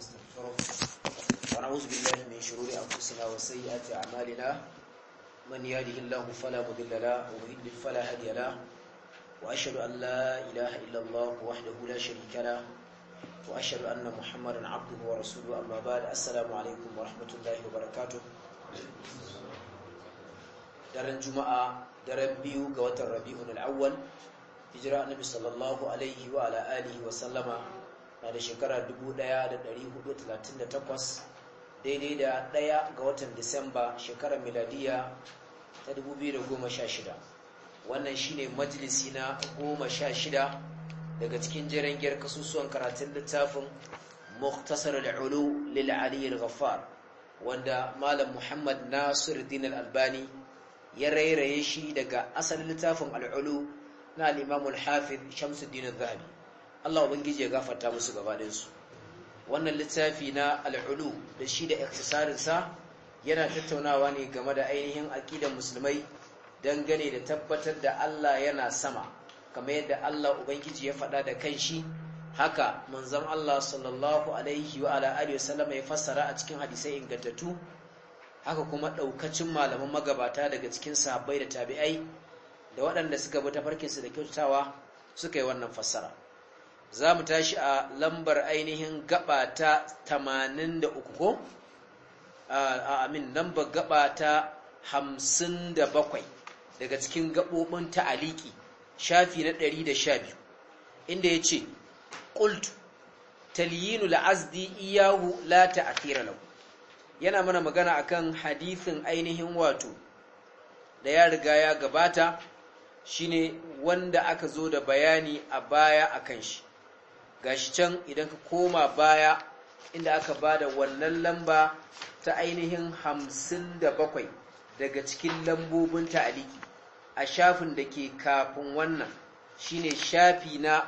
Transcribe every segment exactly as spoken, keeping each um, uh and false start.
ونستغفره ونعوذ بالله من شرور أنفسنا وسيئات أعمالنا من يهده الله فلا مضل له ومن يضلل فلا هادي له وأشهد أن لا إله إلا الله وحده لا شريك له وأشهد أن محمدا عبده ورسوله أما بعد السلام عليكم ورحمة الله وبركاته. daren juma'a daren biyu ga watan rabi'un al-awwal hijira annabi sallallahu alaihi wa ala alihi wa sallama na da shekara dubu ɗaya da ɗari hudu da talatin da takwas daidai da ɗaya ga watan disamba shekarar miladiya ta dubu biyu da goma sha shida. Wannan shine majalisi na goma sha shida daga cikin jeren giyar kasusuwan karatun littafin mukhtasar al-ulu lil ali al-ghaffar wanda malam muhammad nasiruddin al-albani ya rairaye shi daga asalin littafin al'ulu na al-imam al-hafiz Shamsuddin al-Zahabi. Allah ubangiji ya gafarta musu gabaɗayan su. Wannan littafi na al'ulu da shi da iktisarin sa yana tattaunawa ne game da ainihin aqidar musulmai dangane da tabbatar da Allah yana sama kamar yadda Allah ubangiji ya faɗa da kanshi, haka manzon Allah sallallahu alaihi wa ala alihi wasallam ya fassara a cikin hadisai ingantattu, haka kuma ɗaukacin malaman magabata daga cikin sahabbai da tabi'ai da waɗanda suka bi tafarkinsu da kyautatawa suka yi wannan fassara. Za mu tashi a lambar ainihin gaba ta tamanin da uku ko? a amin lambar gaba ta hamsin da bakwai daga cikin gaɓoɓin ta'aliki shafi na ɗari da sha biyu inda ya ce ƙultu talyinu la'azdi iyahu la ta'athira lahu. Yana mana magana akan hadisin ainihin wato da ya riga ya gabata, shine wanda aka zo da bayani a baya akan shi. Gashi can idan ka koma baya inda aka bada wannan lamba ta ainihin hamsin da bakwai daga cikin lambobin ta'aliki a shafin da ke kafin wannan shine shafi na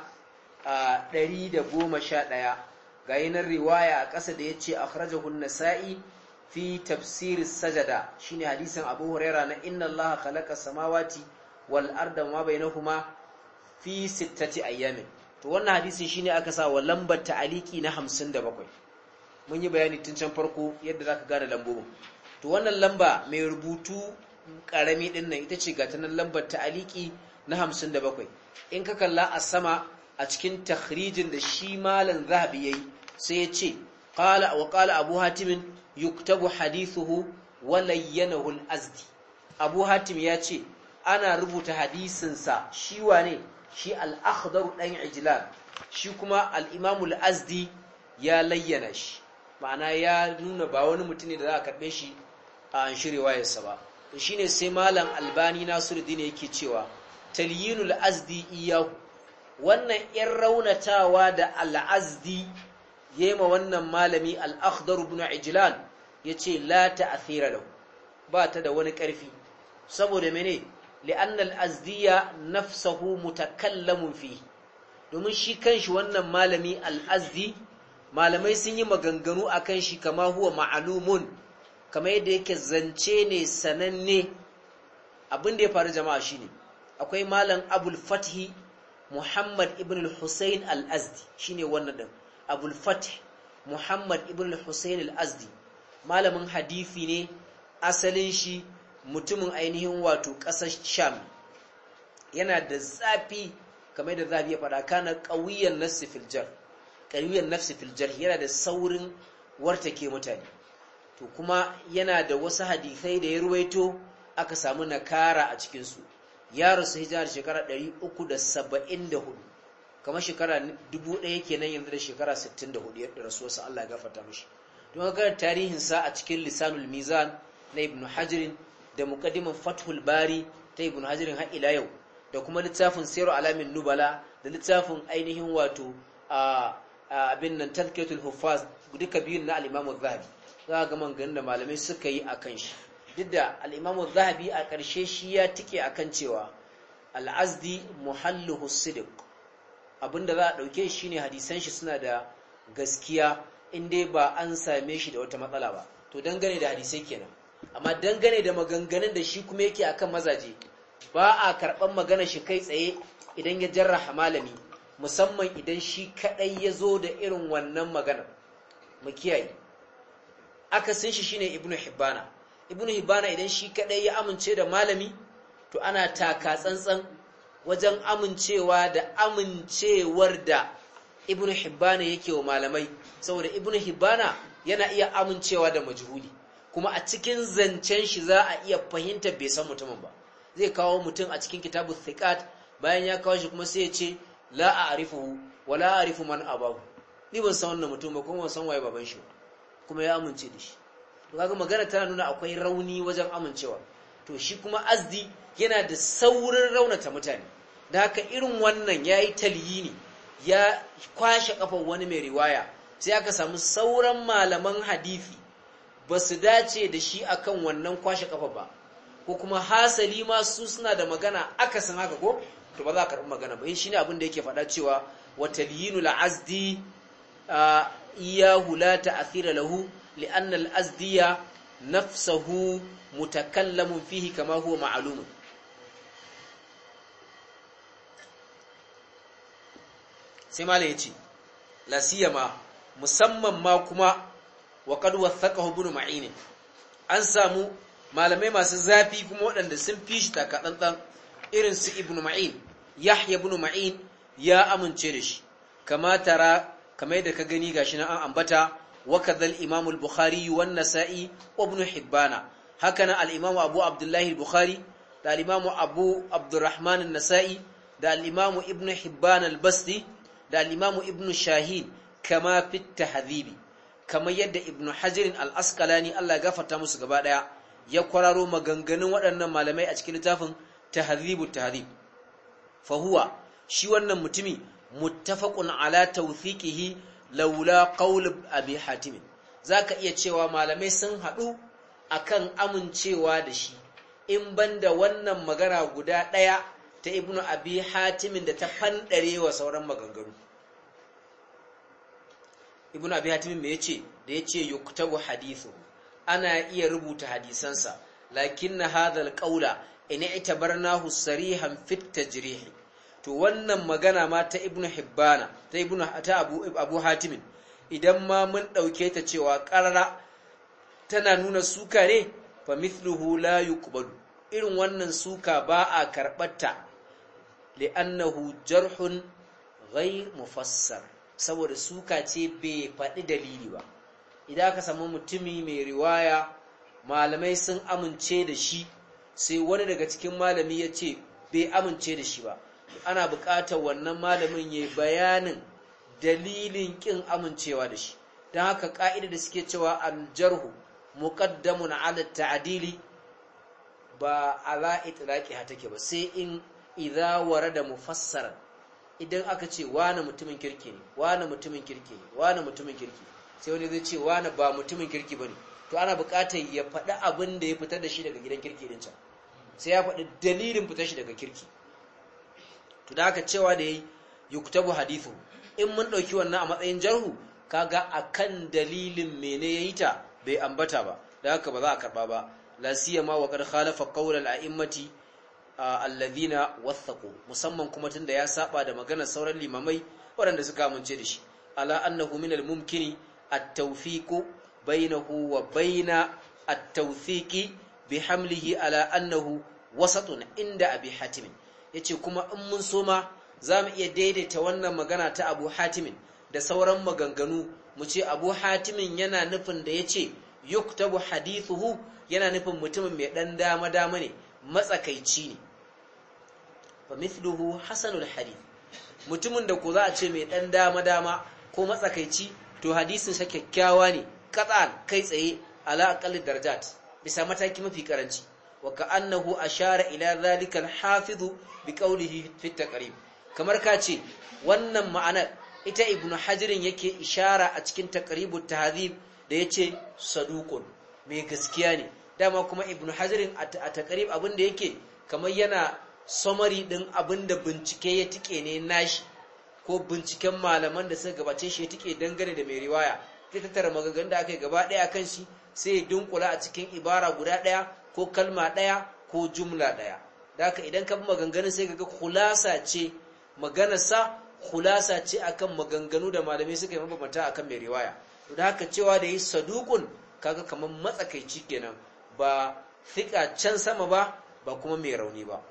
ɗari da goma sha ɗaya ga yanar riwaya a ƙasa da ya ce akhrajahu an-nasa'i fi tafsir sajada shine hadisin Abu Huraira na inna Allah khalaqa samawati wal arda ma bainahuma fi sittati ayyamin. To wannan hadisin shine aka sa wa lambar ta'aliki na hamsin da bakwai. Mun yi bayani tun can farko yadda zaka gane lambobin. To wannan lamba mai rubutu karami din nan ita ce ga ta nan lambar ta'aliki na hamsin da bakwai. In ka kalla a sama a cikin takhrijin da shi malam Zahabi yayi sai ya ce qala wa qala Abu Hatim yuktabu hadithuhu wa layyanahu al-azdi. Abu Hatim ya ce ana rubuta hadisinsa shi wane shi al-akhdar dan ijlan, shi kuma al-imam al-azdi ya layyana shi, ma'ana ya nuna ba wani mutum ne da za a karbe shi a an shirewa yasa ba. To shine sai malam Albani Nasiruddin yake cewa talyinul azdi iyahu, wannan in raunatawa da al-azdi yema wannan malami al-akhdar ibn ijlan yace la ta'thira lahu, ba ta da wani ƙarfi. Saboda mene? li'anna al-azdiya nafsuhu mutakallamun fi, domin shi kanshi wannan malami al-azdi malamai sun yi maganganu akan shi kama huwa ma'lumun, kama yadda yake zance ne sananne. Abin da ya faru jama'a shine akwai malam Abul Fathi Muhammad ibn al-Husayn al-Azdi, shine wannan din Abul Fath Muhammad ibn al-Husayn al-Azdi, malamin hadisi ne asalin shi mutumin ainihin wato ƙasar Sham. Yana da zafi kamar da zafi ya faɗa, kana qawiyan nafsi fil jar qawiyan nafsi fil jar, yana da saurin wartake mutane. To kuma yana da wasu hadisai da ya ruwaito aka samu nakara a cikin su. Ya rasu hijira shekara ɗari uku da saba'in da hudu, kamar shekara dubu ɗaya kenan yanzu da shekara sittin da hudu yadda rasuwarsa, Allah ya gafarta mishi. Don haka tarihin sa a cikin Lisanul Mizan na Ibn Hajar da muqaddiman Fathul Bari ta Ibn Hajar har ila yau, da kuma littafin Sirru Alamin Nubala da littafin ainihin wato a abin nan Tazkiyatul Huffaz, duka biyun na al-Imam Az-Zahabi. Za ga manganin da malamai suka yi akan shi, duk da al-Imam Az-Zahabi a ƙarshe shi ya tike akan cewa al-Azdi muhalluhu sidq, abinda za a dauke shi ne hadisan shi suna da gaskiya in dai ba an same shi da wata matsala ba. To dangane da hadisai kenan, amma dangane da maganganun da shi kuma yake akan mazaje ba a karɓan magana shi kai tsaye idan ya jarraha malami, musamman idan shi kadai ya zo da irin wannan magana. mu kiyaye akasin shi shine ibnu hibbana ibnu hibbana idan shi kadai ya amince da malami to ana taka tsantsan wajen amincewa da amincewar da ibnu hibbana yake wa malamai saboda ibnu hibbana yana iya amincewa da majhuli kuma a cikin zancen shi za a iya fahimta bai san mutumin ba zai kawo mutum a cikin kitabu thiqat bayan ya kawo shi kuma sai ya ce la a'rifuhu wa la a'rifu man abahu ni ban san wannan mutum ba kuma ban san waye baban shi kuma ya amince da shi to kaga magana tana nuna akwai rauni wajen amincewa to shi kuma azdi yana da saurin raunata mutane da haka irin wannan yayi talyini ya kwashe kafar wani mai riwaya sai aka samu sauran malaman hadisi ba su dace da shi akan wannan kwashe kafa ba ko kuma hasali ma su suna da magana aka san haka ko to ba za ka karɓi magana ba shi ne abin da yake faɗa cewa wa talyinul azdi iyahu la ta'thira lahu li'anna al-azdiya nafsuhu mutakallamun fihi kama huwa ma'lum sai malai yace la siyama musamman ma kuma wa qad wathaqahu ibn ma'in an samu malamai masu zafi kuma waɗanda sun fi shi takatsantsan irin su ibn ma'in yahya ibn ma'in ya amince da shi kama tara kamar da ka gani gashi nan an ambata wa kadhal imam al-bukhari wa an-nasa'i wa ibn hibbana hakanan al-imam abu abdullahi al-bukhari da al-imam abu abdurrahman an-nasa'i da al-imam ibn hibban al-basti da al-imam ibn shahin kama fi at-tahdhib kamar yadda ibn hajar al-asqalani Allah ya gafarta musu gaba daya ya kwararo maganganun waɗannan malamai a cikin littafin tahdhibut tahdhib fa huwa shi wannan mutumi muttafaqun ala tawthiqihi laula qaul abi hatim zaka iya cewa malamai sun hadu akan amincewa da shi in banda wannan magana guda daya ta ibnu abi hatim da ta fandarewa sauran maganganu ibnu abi hatim me yace da yace yuktabu hadithu ana iya rubuta hadisansa lakinna hadha alqawla in i'tabarnahu sarihan fit tajrih to wannan magana ma ta ibnu hibbana ta ibnu ta abu abu hatim idan ma mun dauke ta cewa qarara tana nuna suka ne fa mithluhu la yuqbalu irin wannan suka ba a karbata li'annahu jarhun ghayr mufassar saboda suka ce bai faɗi dalili ba idan aka samu mutumi mai riwaya malamai sun amince da shi sai wani daga cikin malami ya ce bai amince da shi ba ana buƙatar wannan malamin ya bayanin dalilin ƙin amincewa da shi don haka ƙa'ida da suke cewa aljarhu muqaddamun ala ta'dili ba ala itlaqiha take ba sai in idza warada mufassaran idan aka ce wani mutumin kirki ne wani mutumin kirki ne wani mutumin kirki sai wani zai ce wani ba mutumin kirki bane to ana buƙatar ya faɗi abin da ya fitar da shi daga gidan kirki din can sai ya faɗi dalilin fitar shi daga kirki to da aka cewa da yayi yuktabu hadithu in mun dauki wannan a matsayin jarhu kaga akan dalilin mene yayi ta bai ambata ba da haka ba za a karba ba la siyama wa qad khalafa qawl al-a'immati alladhina wathaqu musamman kuma tunda ya saba da maganar sauran limamai waɗanda suka amince da shi ala annahu min al-mumkini at-tawfiqu bainahu wa baina at-tawthiqi bihamlihi ala annahu wasatun inda abi hatim yace kuma in mun soma zamu iya daidaita wannan magana ta Abu Hatim da sauran maganganu mu ce Abu Hatim yana nufin da yace yuktabu hadithuhu yana nufin mutumin mai dan dama dama ne matsakaici ne fa mithluhu hasanul hadith mutumin da ko za a ce mai dan dama dama ko matsakaici to hadisin sa kyakkyawa ne qat'an kai tsaye ala aqall darajat bisa mataki mafi karanci wa ka'annahu ashara ila dhalika al-hafiz biqawlihi fi at-taqrib kamar ka ce wannan ma'anar ita ibnu hajirin yake ishara a cikin taqribut tahdhib da yace saduqun mai gaskiya ne dama kuma ibnu hajirin a taqrib abinda yake kamar yana summary din abinda bincike ya tike ne nashi ko binciken malaman da suka gabace shi ya tike dangane da mai riwaya sai tattara maganganun da aka yi gaba daya kan shi sai ya dunkula a cikin ibara guda daya ko kalma daya ko jumla daya da haka idan ka bi maganganun sai ka ga khulasa ce maganarsa khulasa ce akan maganganu da malamai suka yi mabambanta akan mai riwaya to da haka cewa da yi saduqun kaga kaman matsakaici kenan ba thiqa can sama ba ba kuma mai rauni ba.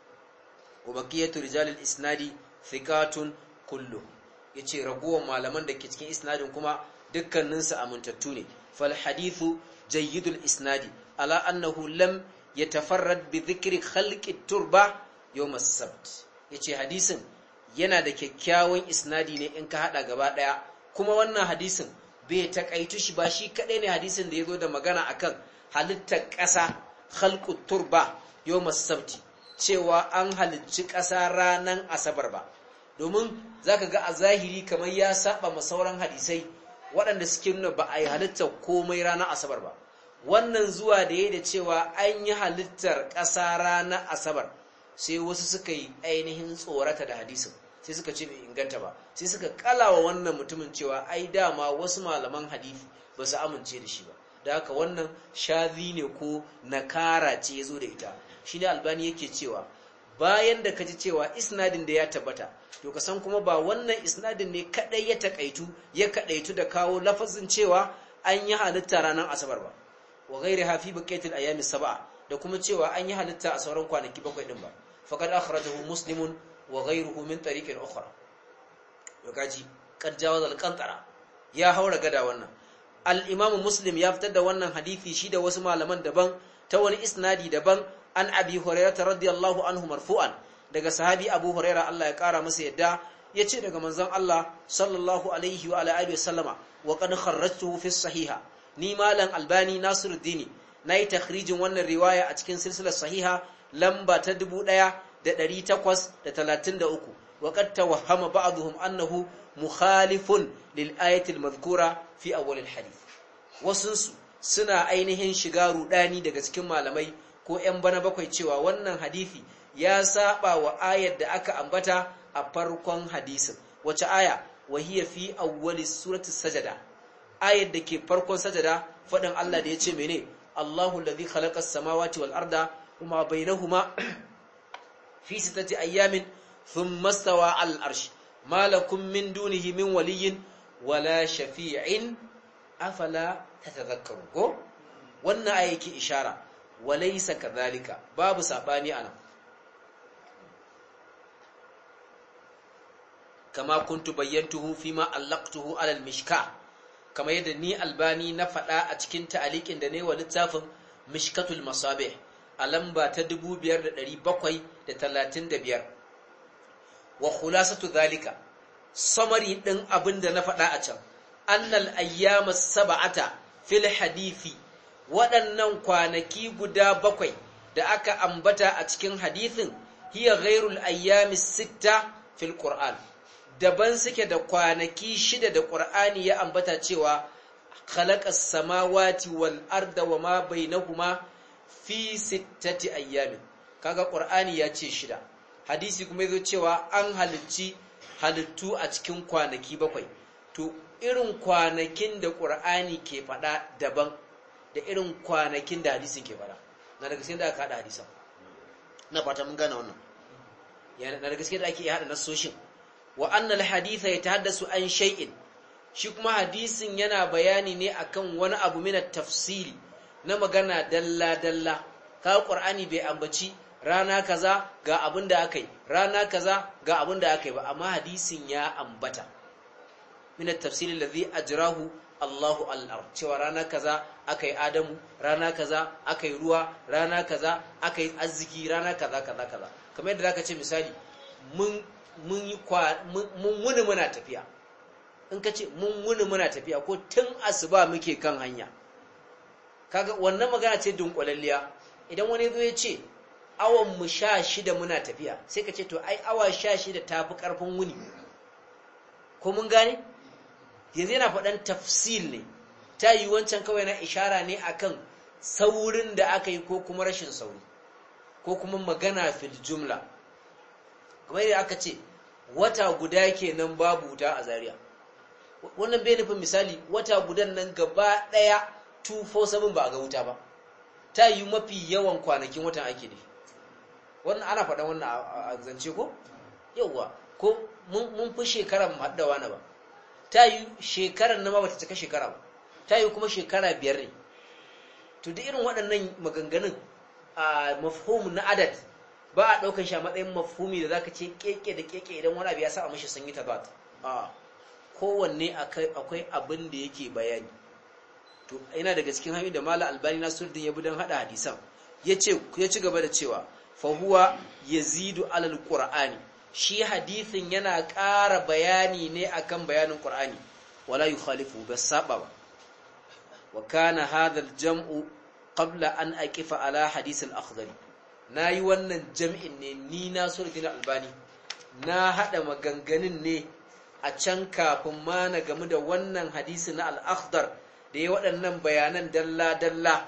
wa baqiyatu rijalil isnadi thiqatun kullu yace ragowar malaman da ke cikin isnadin kuma dukkanin su amintattu ne. fal hadithu jayyidul isnadi ala annahu lam yatafarrad bi dhikri khalqi turba yawm as-sabt yace hadisin yana da kyakkyawan isnadi ne in ka hada gaba daya, kuma wannan hadisin bai takaitu shi ba shi kadai ne hadisin da yazo da magana akan halittar ƙasa khalqu turba yawm as-sabt cewa an halicci ƙasa ranan asabar ba, domin zaka ga a zahiri kamar ya saba ma sauran hadisai waɗanda suke nuna ba a yi halittar komai ranar asabar ba. Wannan zuwa da ya da cewa an yi halittar ƙasa ranar asabar sai wasu suka yi ainihin tsorata da hadisin sai suka ce bai inganta ba, sai suka kalawa wannan mutumin cewa ai dama wasu malaman hadisi ba su amince da shi ba, da haka wannan shazi ne ko nakara ce ya zo da ita. Shi ne Albani yake cewa bayan da ka ji cewa isnadin da ya tabbata to ka san kuma ba wannan isnadin ne kadai ya takaitu ya kadaitu da kawo lafazin cewa an yi halitta ranar asabar ba, wa ghairi hafi baqiyatil ayami sab'a da kuma cewa an yi halitta a sauran kwanaki bakwai din ba. faqad akhrajahu muslimun wa ghayruhu min tariqin ukhra. Yokaji kad jawaza al-qantara ya haura gada wannan. Al-Imam Muslim ya fitar da wannan hadisi shi da wasu malaman daban ta wani isnadi daban an Abi Hurairah radiyallahu anhu marfu'an daga sahabi Abu Hurairah Allah ya kara masa yadda yace daga manzon Allah sallallahu alaihi wa ala alihi wasallama wa qad kharrajtuhu fi sahiha. Ni malam Albani Nasiruddin nayi takhrijin wannan riwaya a cikin silsilar sahiha lamba ta dubu ɗaya da ɗari takwas da talatin da uku. wa qad tawahhama ba'dhum annahu mukhalifun lil ayati al-madhkura fi awwal al-hadith. Wasunsu suna ainihin shiga rudani daga cikin malamai ko ƴan bana bakwai cewa wannan hadisi ya saba wa ayar da aka ambata a farkon hadisin. Wace aya? Wahiya fi awwali surati sajada, ayar da ke farkon sajada fadin Allah da yace mene Allahu alladhi khalaqa as-samawati wal arda wama bainahuma fi sittati ayamin thumma stawa 'ala al-arsh ma lakum min dunihi min waliyyin wala shafi'in afala tatadhakkarun. ko wannan aya yake ishara walaysa kadhalika, babu sabani anan. kama kuntu bayyantuhu fima allaqtuhu ala al-mishka, kama yadda ni Albani na faɗa a cikin ta'aliqin da ne wa littafin Mishkatul Masabih a lamba ta dubu biyar da ɗari bakwai da talatin da biyar. wa khulasatu dhalika, summary din abinda na faɗa a can, annal ayyamas sab'ata fil hadithi, waɗannan kwanaki guda bakwai da aka ambata a cikin hadithin hiya ghairul ayyamis sitta fil qur'an, daban suke da kwanaki shida da Qur'ani ya ambata cewa khalaqas samawati wal arda wama bainahuma fi sittati ayyamin. Kaga Qur'ani ya ce shida, hadisi kuma yazo cewa an halicci halittu a cikin kwanaki bakwai. To irin kwanakin da Qur'ani ke fada daban da irin kwanakin da hadisin ke fada, na daga sai da aka hada hadisan. Na fata mun gane wannan, yana na daga sai da ake hada nasoshin. wa annal haditha yatahaddasu an shay'in, shi kuma hadisin yana bayani ne akan wani abu min at-tafsili, na magana dalla dalla. ka Qur'ani bai ambaci rana kaza ga abinda akai, rana kaza ga abinda akai ba, amma hadisin ya ambata min at-tafsili alladhi ajrahu Allahu al-ard, cewa rana kaza akai Adamu, rana kaza akai ruwa, rana kaza akai arziki, rana kaza kaza kaza. Kamar yadda zaka ce misali mun mun yi mun wuni muna tafiya, in ka ce mun wuni muna tafiya ko tun asuba muke kan hanya, kaga wannan magana ce dunkulalliya. Idan wani zo ya ce awan mu sha shida muna tafiya, sai ka ce to ai awa sha shida tafi karfin wuni, ko mun gane? Yanzu yana faɗan tafsil ne, ta yi wancan kawai na ishara ne akan saurin da aka yi ko kuma rashin sauri, ko kuma magana fil jumla. kamar yadda aka ce wata guda kenan babu wuta a Zaria, wannan bai nufin misali wata gudan nan gaba daya two four seven ba a ga wuta ba, ta yi mafi yawan kwanakin watan ake ne. Wannan ana faɗan wannan a zance ko yawa, ko mun fi shekarar haddawa na ba, ta yi shekarar na ma bata cika shekara ba, ta yi kuma shekara biyar ne. To da irin waɗannan maganganun a mafhum na adad ba a ɗaukar shi a matsayin mafhumi da zaka ce keke da keke idan wani abu ya sa a mishi sun yi tabat. A kowanne akwai abin da yake bayani. To ina daga cikin hanyoyin da Malam Albani Nasiruddin ya bi don hada hadisan. Yace ya ci gaba da cewa fa huwa yazidu alal qur'ani, shi hadisin yana ƙara bayani ne akan bayanin Qur'ani, wala yukhalifu bas saba ba. Wa kana hadha al-jam'u qabla an aqifa ala hadith al-akhdari, nayi wannan jam'in ne ni Nasiruddin Albani na hada maganganun ne a can kafin ma na gamu da wannan hadisi na al-akhdar da ya waɗannan bayanan dalla dalla.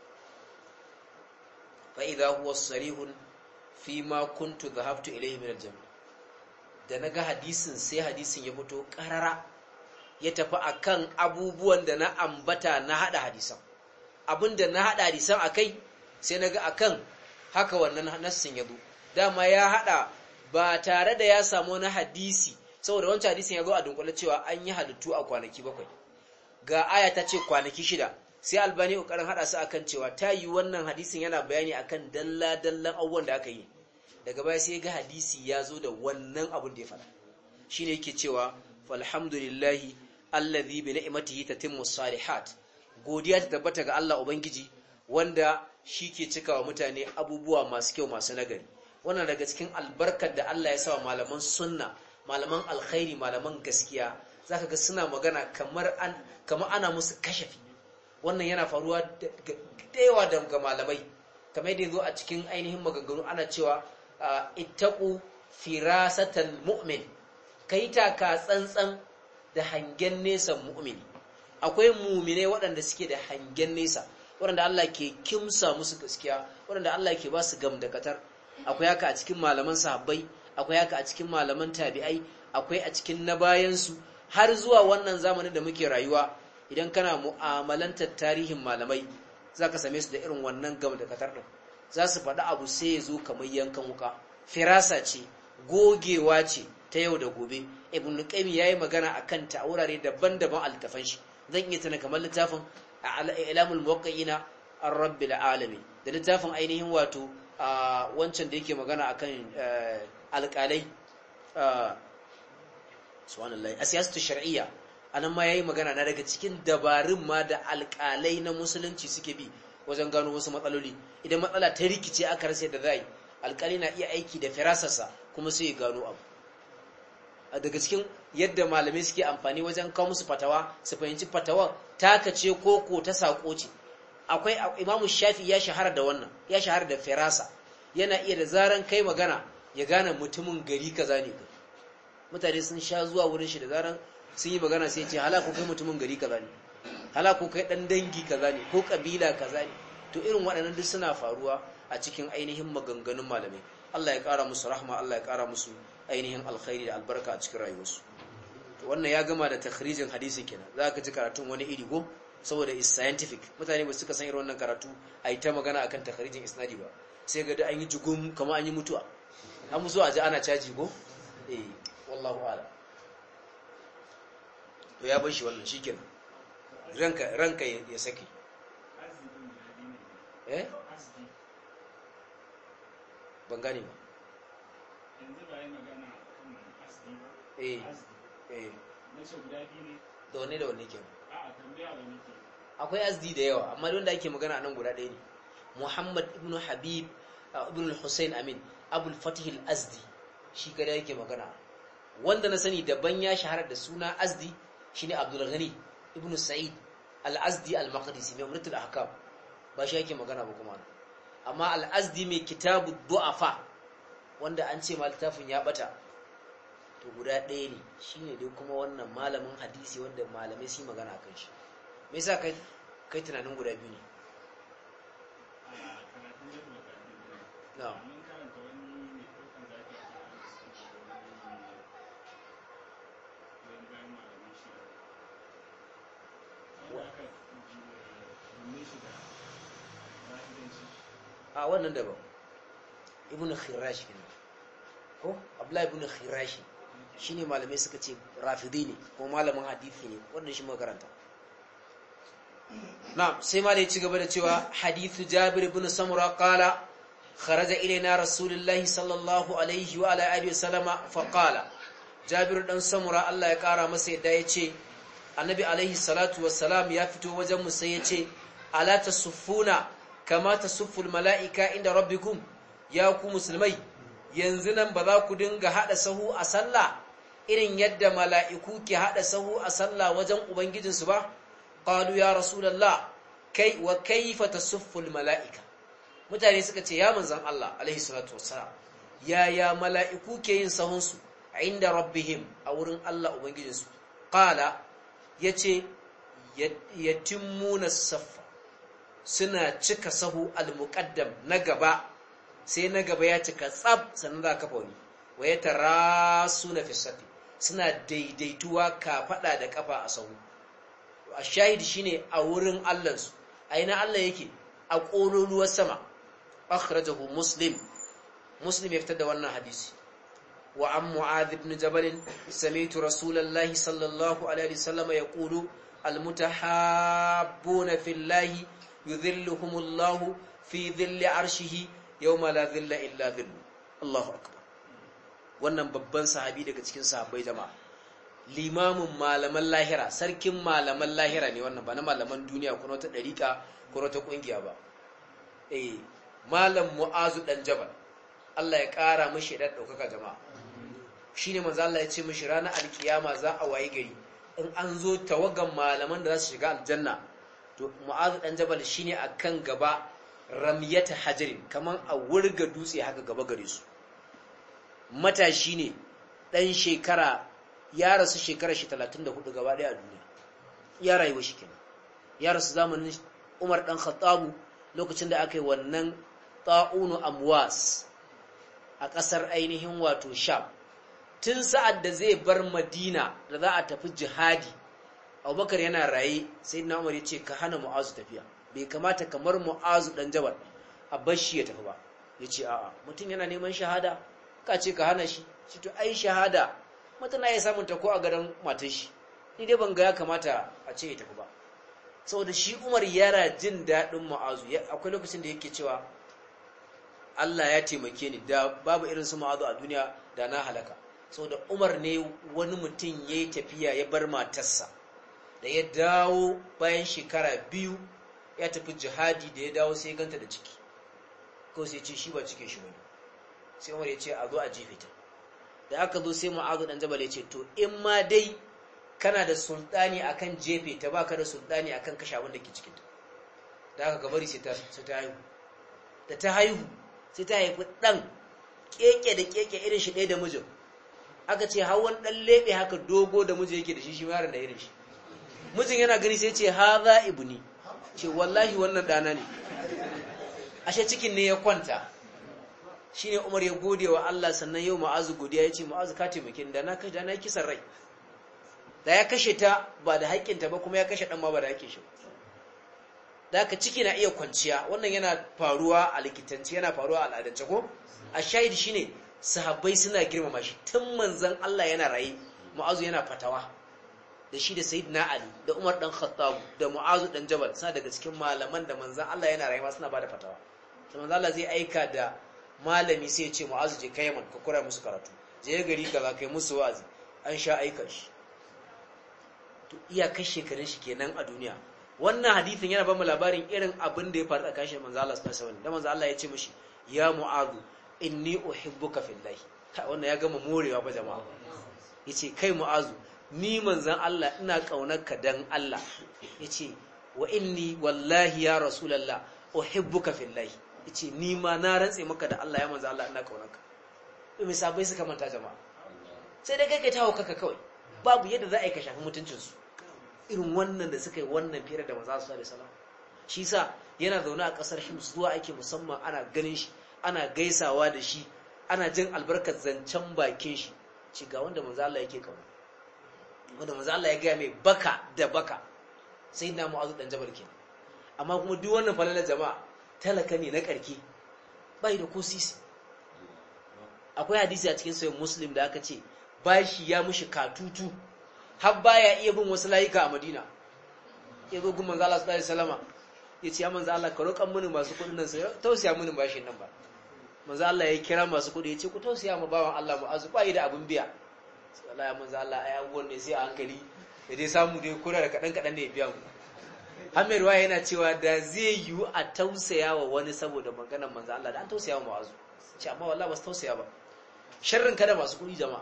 fa idha huwa sarihun fi ma kuntu dhahabtu ilayhi min al-jam', da naga hadisin sai hadisin ya fito karara ya tafi akan abubuwan da na ambata na hada hadisan, abinda na hada hadisan akai sai naga akan haka wannan nassin yazo. Dama ya hada ba tare da ya samu na hadisi, saboda wancan hadisin yazo a dunkule cewa an yi halittu a kwanaki bakwai, ga aya ta ce kwanaki shida, sai Albani kokarin hada su akan cewa ta yi wannan hadisin yana bayani akan dalla dallan abubuwan da aka yi. Daga baya sai ga hadisi ya zo da wannan abin da ya faɗa, shine yake cewa falhamdulillahi allazi bi ni'matihi tatimmu salihat, godiya ta tabbata ga Allah ubangiji wanda shike cikawa mutane abubuwa masu kyau masu nagari. Wannan daga cikin albarkar da Allah ya sawa malaman sunna, malaman alkhairi, malaman gaskiya, zaka ga suna magana kamar an kamar ana musu kashafi. Wannan yana faruwa da yawa daga malamai, kamar yadda yazo a cikin ainihin maganganu ana cewa ittaqu firasatal mu'min, kai taka tsantsan da hangen nesa mu'mini. Akwai mu'mine waɗanda suke da hangen nesa, waɗanda Allah ke kimsa musu gaskiya, waɗanda Allah ke ba su gamdakatar. Akwai haka a cikin malaman sahabbai, akwai haka a cikin malaman tabi'ai, akwai a cikin na bayansu, har zuwa wannan zamanin da muke rayuwa. Idan kana mu'amalantar tarihin malamai zaka same su da irin wannan gamdakatar din. Za su faɗi abu sai ya zo kamar yankan wuka. Firasa ce, gogewa ce ta yau da gobe. Ibn Qayyim yayi magana akan ta a wurare daban-daban a littafin shi. Zan iya tana kamar littafin Ilamul Muwaqqi'ina ar-Rabbil Alamin, da littafin ainihin wato wancan da yake magana akan alƙalai, subhanallahi, asiyasatu shar'iyya. Anan ma yayi magana na daga cikin dabarun ma da alƙalai na musulunci suke bi wajen gano wasu matsaloli. Idan matsala ta rikice aka rasa da zai, alƙali na iya aiki da firasarsa kuma sai ya gano abu. Daga cikin yadda malamai suke amfani wajen kawo musu fatawa, su fahimci fatawa taka ce ko ko ta sako ce. Akwai Imam Shafi ya shahara da wannan, ya shahara da firasa. Yana iya da zaran kai magana ya gane mutumin gari kaza ne. Mutane sun sha zuwa wurin shi da zaran sun yi magana sai ya ce hala ko kai mutumin gari kaza ne, hala ko kai dan dangi kaza ne, ko kabila kaza ne. To irin waɗannan duk suna faruwa a cikin ainihin maganganun malamai. Allah ya ƙara musu rahma, Allah ya ƙara musu ainihin alkhairi da albarka a cikin rayuwarsu. To wannan ya gama da takhrijin hadisi kenan. Za ka ji karatun wani iri go saboda is scientific. Mutane ba su ka san irin wannan karatu a yi ta magana akan takhrijin isnadi ba. Sai ga da an yi jugum kamar an yi mutuwa. An musu a ji ana caji go? Eh, wallahu a'lam. To ya bar shi wannan shikenan. Ranka ranka ya saki. Eh? Ban gane ba. Yanzu ba yi magana kan asdi ba. Eh. Eh. Na ce guda biyu ne. Da wanne da wanne ke? A'a, tambaya da nake. Akwai asdi da yawa, amma wanda ake magana a nan guda ɗaya ne. Muhammad ibn Habib ibn al-Husayn Amin Abul Fatih al-Azdi, shi kada yake magana. Wanda na sani daban ya shahara da suna Azdi shine Abdul Ghani ibn Sa'id al-Azdi al-Maqdisi mai Umratul Ahkam. Ba shi yake magana ba kuma. Amma al-Azdi mai Kitabu Du'afa, wanda an ce ma littafin ya bata, to guda ɗaya ne. Shine dai kuma wannan malamin hadisi wanda malamai su magana akan shi. Me yasa kai kai tunanin guda biyu ne? A karatun da ba ka yi. Na'am. Mun karanta wani ne ɗaukan zafi a cikin wani bayan malamin shi. Wanda aka rume shi da rahidanci. A wannan daban. Ibn Khirash ne. Ko Abdullah ibn Khirash shine malamai suka ce rafidi ne ko malamin hadisi ne wannan shi makaranta na'am sai malai ci gaba da cewa hadithu Jabir ibn Samura qala kharaja ilaina rasulullahi sallallahu alaihi wa ala alihi wasallama fa qala Jabir dan Samura Allah ya kara masa yadda yace annabi alaihi salatu wassalam ya fito wajen mu sai yace ala tasuffuna kama tasufful malaika inda rabbikum ya ku musulmai yanzu nan ba za ku dinga hada sahu a sallah irin yadda mala'iku ke hada sahu a sallah wajen ubangijinsu ba qalu ya rasulullah kai wa kayfa tasufful malaika mutane suka ce ya manzon Allah alaihi salatu wassalam ya ya mala'iku ke yin sahun su inda rabbihim a wurin Allah ubangijinsu qala yace yatimmuna saffa suna cika sahu al-muqaddam na gaba sai na gaba ya cika tsab sannan za ka fauni wa yatarasuna fi safi suna daidaituwa kafada da kafa a sahu a shahidi shine a wurin Allah su aina Allah yake a kololuwar sama akhrajahu muslim muslim ya fitar da wannan hadisi wa an mu'adh ibn jabal sami'tu rasulullahi sallallahu alaihi wasallam yaqulu almutahabbuna fillahi yudhilluhumullahu fi dhilli arshihi yawma la dhilla illa dhillu Allahu akbar wannan babban sahabi daga cikin sahabbai jama'a limamin malaman lahira sarkin malaman lahira ne wannan ba na malaman duniya ko ta dariqa ko ta kungiya ba eh malam mu'azu dan jabal Allah ya kara mishi da daukaka jama'a shine manzo Allah ya ce mishi ranar alkiyama za a wayi gari in an zo tawagan malaman da za su shiga aljanna to mu'azu dan jabal shine akan gaba ramyata hajarin kaman a wurga dutse haka gaba gare su matashi ne dan shekara ya rasu shekara shi talatin da hudu gaba daya a duniya ya rayuwa shi kenan ya rasu zamanin Umar dan Khattab lokacin da aka yi wannan ta'unu amwas a kasar ainihin wato Sham tun sa'ad da zai bar Madina da za a tafi jihadi Abubakar yana raye sayyidina Umar ya ce ka hana Mu'azu tafiya bai kamata kamar Mu'azu dan Jabal a bashi ya tafi ba yace a'a mutum yana neman shahada ka ce ka hana shi shi to ai shahada mutum na ya samun ta ko a garin matar shi ni dai ban ga ya kamata a ce ya tafi ba saboda shi Umar yana jin dadin Mu'azu akwai lokacin da yake cewa Allah ya taimake ni da babu irin su Mu'azu a duniya da na halaka saboda Umar ne wani mutum yayi tafiya ya bar matarsa da ya dawo bayan shekara biyu ya tafi jihadi da ya dawo sai ya ganta da ciki ko sai ce shi ba cike shi bane sai Umar ya ce a zo a jefe ta da aka zo sai Mu'adh dan Jabal ya ce to in ma dai kana da sultani akan jefe ta baka da sultani akan kashe abin da ke cikin ta da aka gabari sai ta sai ta haihu da ta haihu sai ta haifi dan keke da keke irin shi ɗaya da mijin aka ce hawan dan lebe haka dogo da miji yake da shi shi yaron da irin shi mijin yana gani sai ce haza ibni ce wallahi wannan dana ne ashe cikin ne ya kwanta shine Umar ya gode wa Allah sannan yau Mu'azu godiya yace Mu'azu ka taimake ni da na kashe da na kisan rai da ya kashe ta ba da haƙƙin ta ba kuma ya kashe dan ma ba da haƙƙin shi da haka ciki na iya kwanciya wannan yana faruwa a likitanci yana faruwa a al'adance ko a shahidi shine sahabbai suna girmama shi tun manzon Allah yana raye Mu'azu yana fatawa da shi da Sayyidina Ali da Umar dan Khattab da Mu'azu dan Jabal suna daga cikin malaman da manzon Allah yana raye ma suna bada fatawa sai manzon Allah zai aika da malami sai ya ce Mu'azu je kai man ka kura musu karatu je gari kaza kai musu wa'azi an sha aika shi to iya kashe shekarun shi kenan a duniya wannan hadisin yana ba mu labarin irin abin da ya faru tsakanin manzo Allah sallallahu alaihi wasallam da manzo Allah ya ce mishi ya Mu'azu inni uhibbuka fillahi wannan ya gama morewa ba jama'a yace kai Mu'azu ni manzon Allah ina kaunarka dan Allah yace wa inni wallahi ya rasulullah uhibbuka fillahi yace ni ma na rantse maka da Allah ya manzo Allah ina kaunarka to me sabai suka manta jama'a sai dai kai kai tawo kaka kawai babu yadda za a yi ka shafi mutuncin su irin wannan da suka yi wannan fira da manzo sallallahu alaihi wasallam shi sa yana zaune a kasar Hims zuwa ake musamman ana ganin shi ana gaisawa da shi ana jin albarkar zancen bakin shi ci ga wanda manzo Allah yake kauna wanda manzo Allah ya ga mai baka da baka sai na Mu'adh dan Jabal kenan amma kuma duk wannan falalar jama'a talaka ne na karki bai da ko sisi akwai hadisi a cikin sahih Muslim da aka ce bashi ya mushi katutu har baya iya bin wasu layuka a Madina. Ya zo gun manzo Allah sallallahu alaihi wasallama yace ya manzo Allah ka roƙan mini masu kuɗin nan sai tausaya mini bashin nan ba. Manzo Allah ya kira masu kuɗi yace ku tausaya ma bawan Allah Mu'azu bai da abin biya. Sai Allah ya manzo Allah ai abubuwan ne sai a hankali da dai samu dai kura da kadan kadan ne ya biya mu. Hamid Ruwaya yana cewa da zai yiwu a tausaya wa wani saboda maganar manzo Allah da an tausaya wa Mu'azu. Ce amma wallahi ba su tausaya ba. Sharrin kada masu kuɗi jama'a.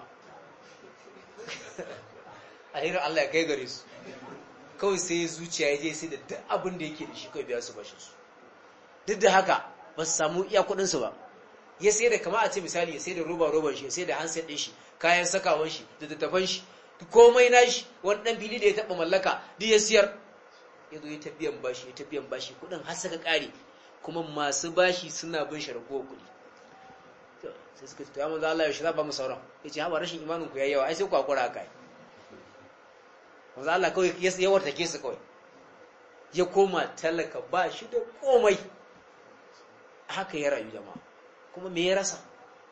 Ahirin Allah ya kai gare su. Kawai sai zuciya ya je sai da duk abin da yake da shi kawai biya su bashin su. Duk da haka ba su samu iya kuɗin su ba. Ya sai da kama a ce misali ya sai da roba roban shi, ya sai da handset din shi, kayan sakawan shi, da tattafan shi, komai nashi, wani dan fili da ya taba mallaka, duk ya siyar. Ya zo ya tabiyan bashi, ya tabiyan bashi, kuɗin har saka kare. Kuma masu bashi suna bin shi rago kuɗi. Sai suka ce to ya manzo Allah ya shi za ba mu sauran. Yace ha ba rashin imanin ku yayi yawa, ai sai ku hakura kai. Manzo Allah kawai ya wartake su kawai. Ya koma talaka ba shi da komai. Haka ya rayu jama'a. Kuma me ya rasa?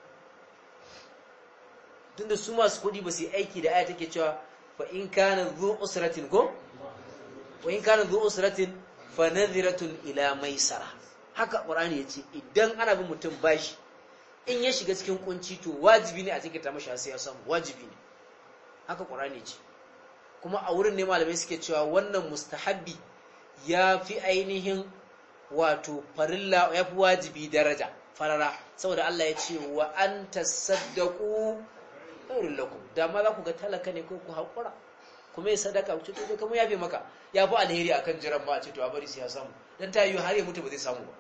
Tunda su masu kudi ba su yi aiki da aya take cewa fa in kana dhu usratin ko wa in kana dhu usratin fa nadhiratun ila maisara. Haka Qur'ani yace idan ana bin mutum bashi in ya shiga cikin kunci to wajibi ne a cikin ta mashi sai ya samu wajibi ne. Haka Qur'ani yace. Kuma a wurin ne malamai suke cewa wannan mustahabbi ya fi ainihin wato farilla ya fi wajibi daraja farara saboda Allah ya ce wa an tasaddaqu khairul lakum da ma za ku ga talaka ne ko ku hakura kuma ya sadaka ku ce to kuma yafi maka ya fi alheri akan jiran ma a ce to a bari sai ya samu dan ta yi har ya mutu ba zai samu ba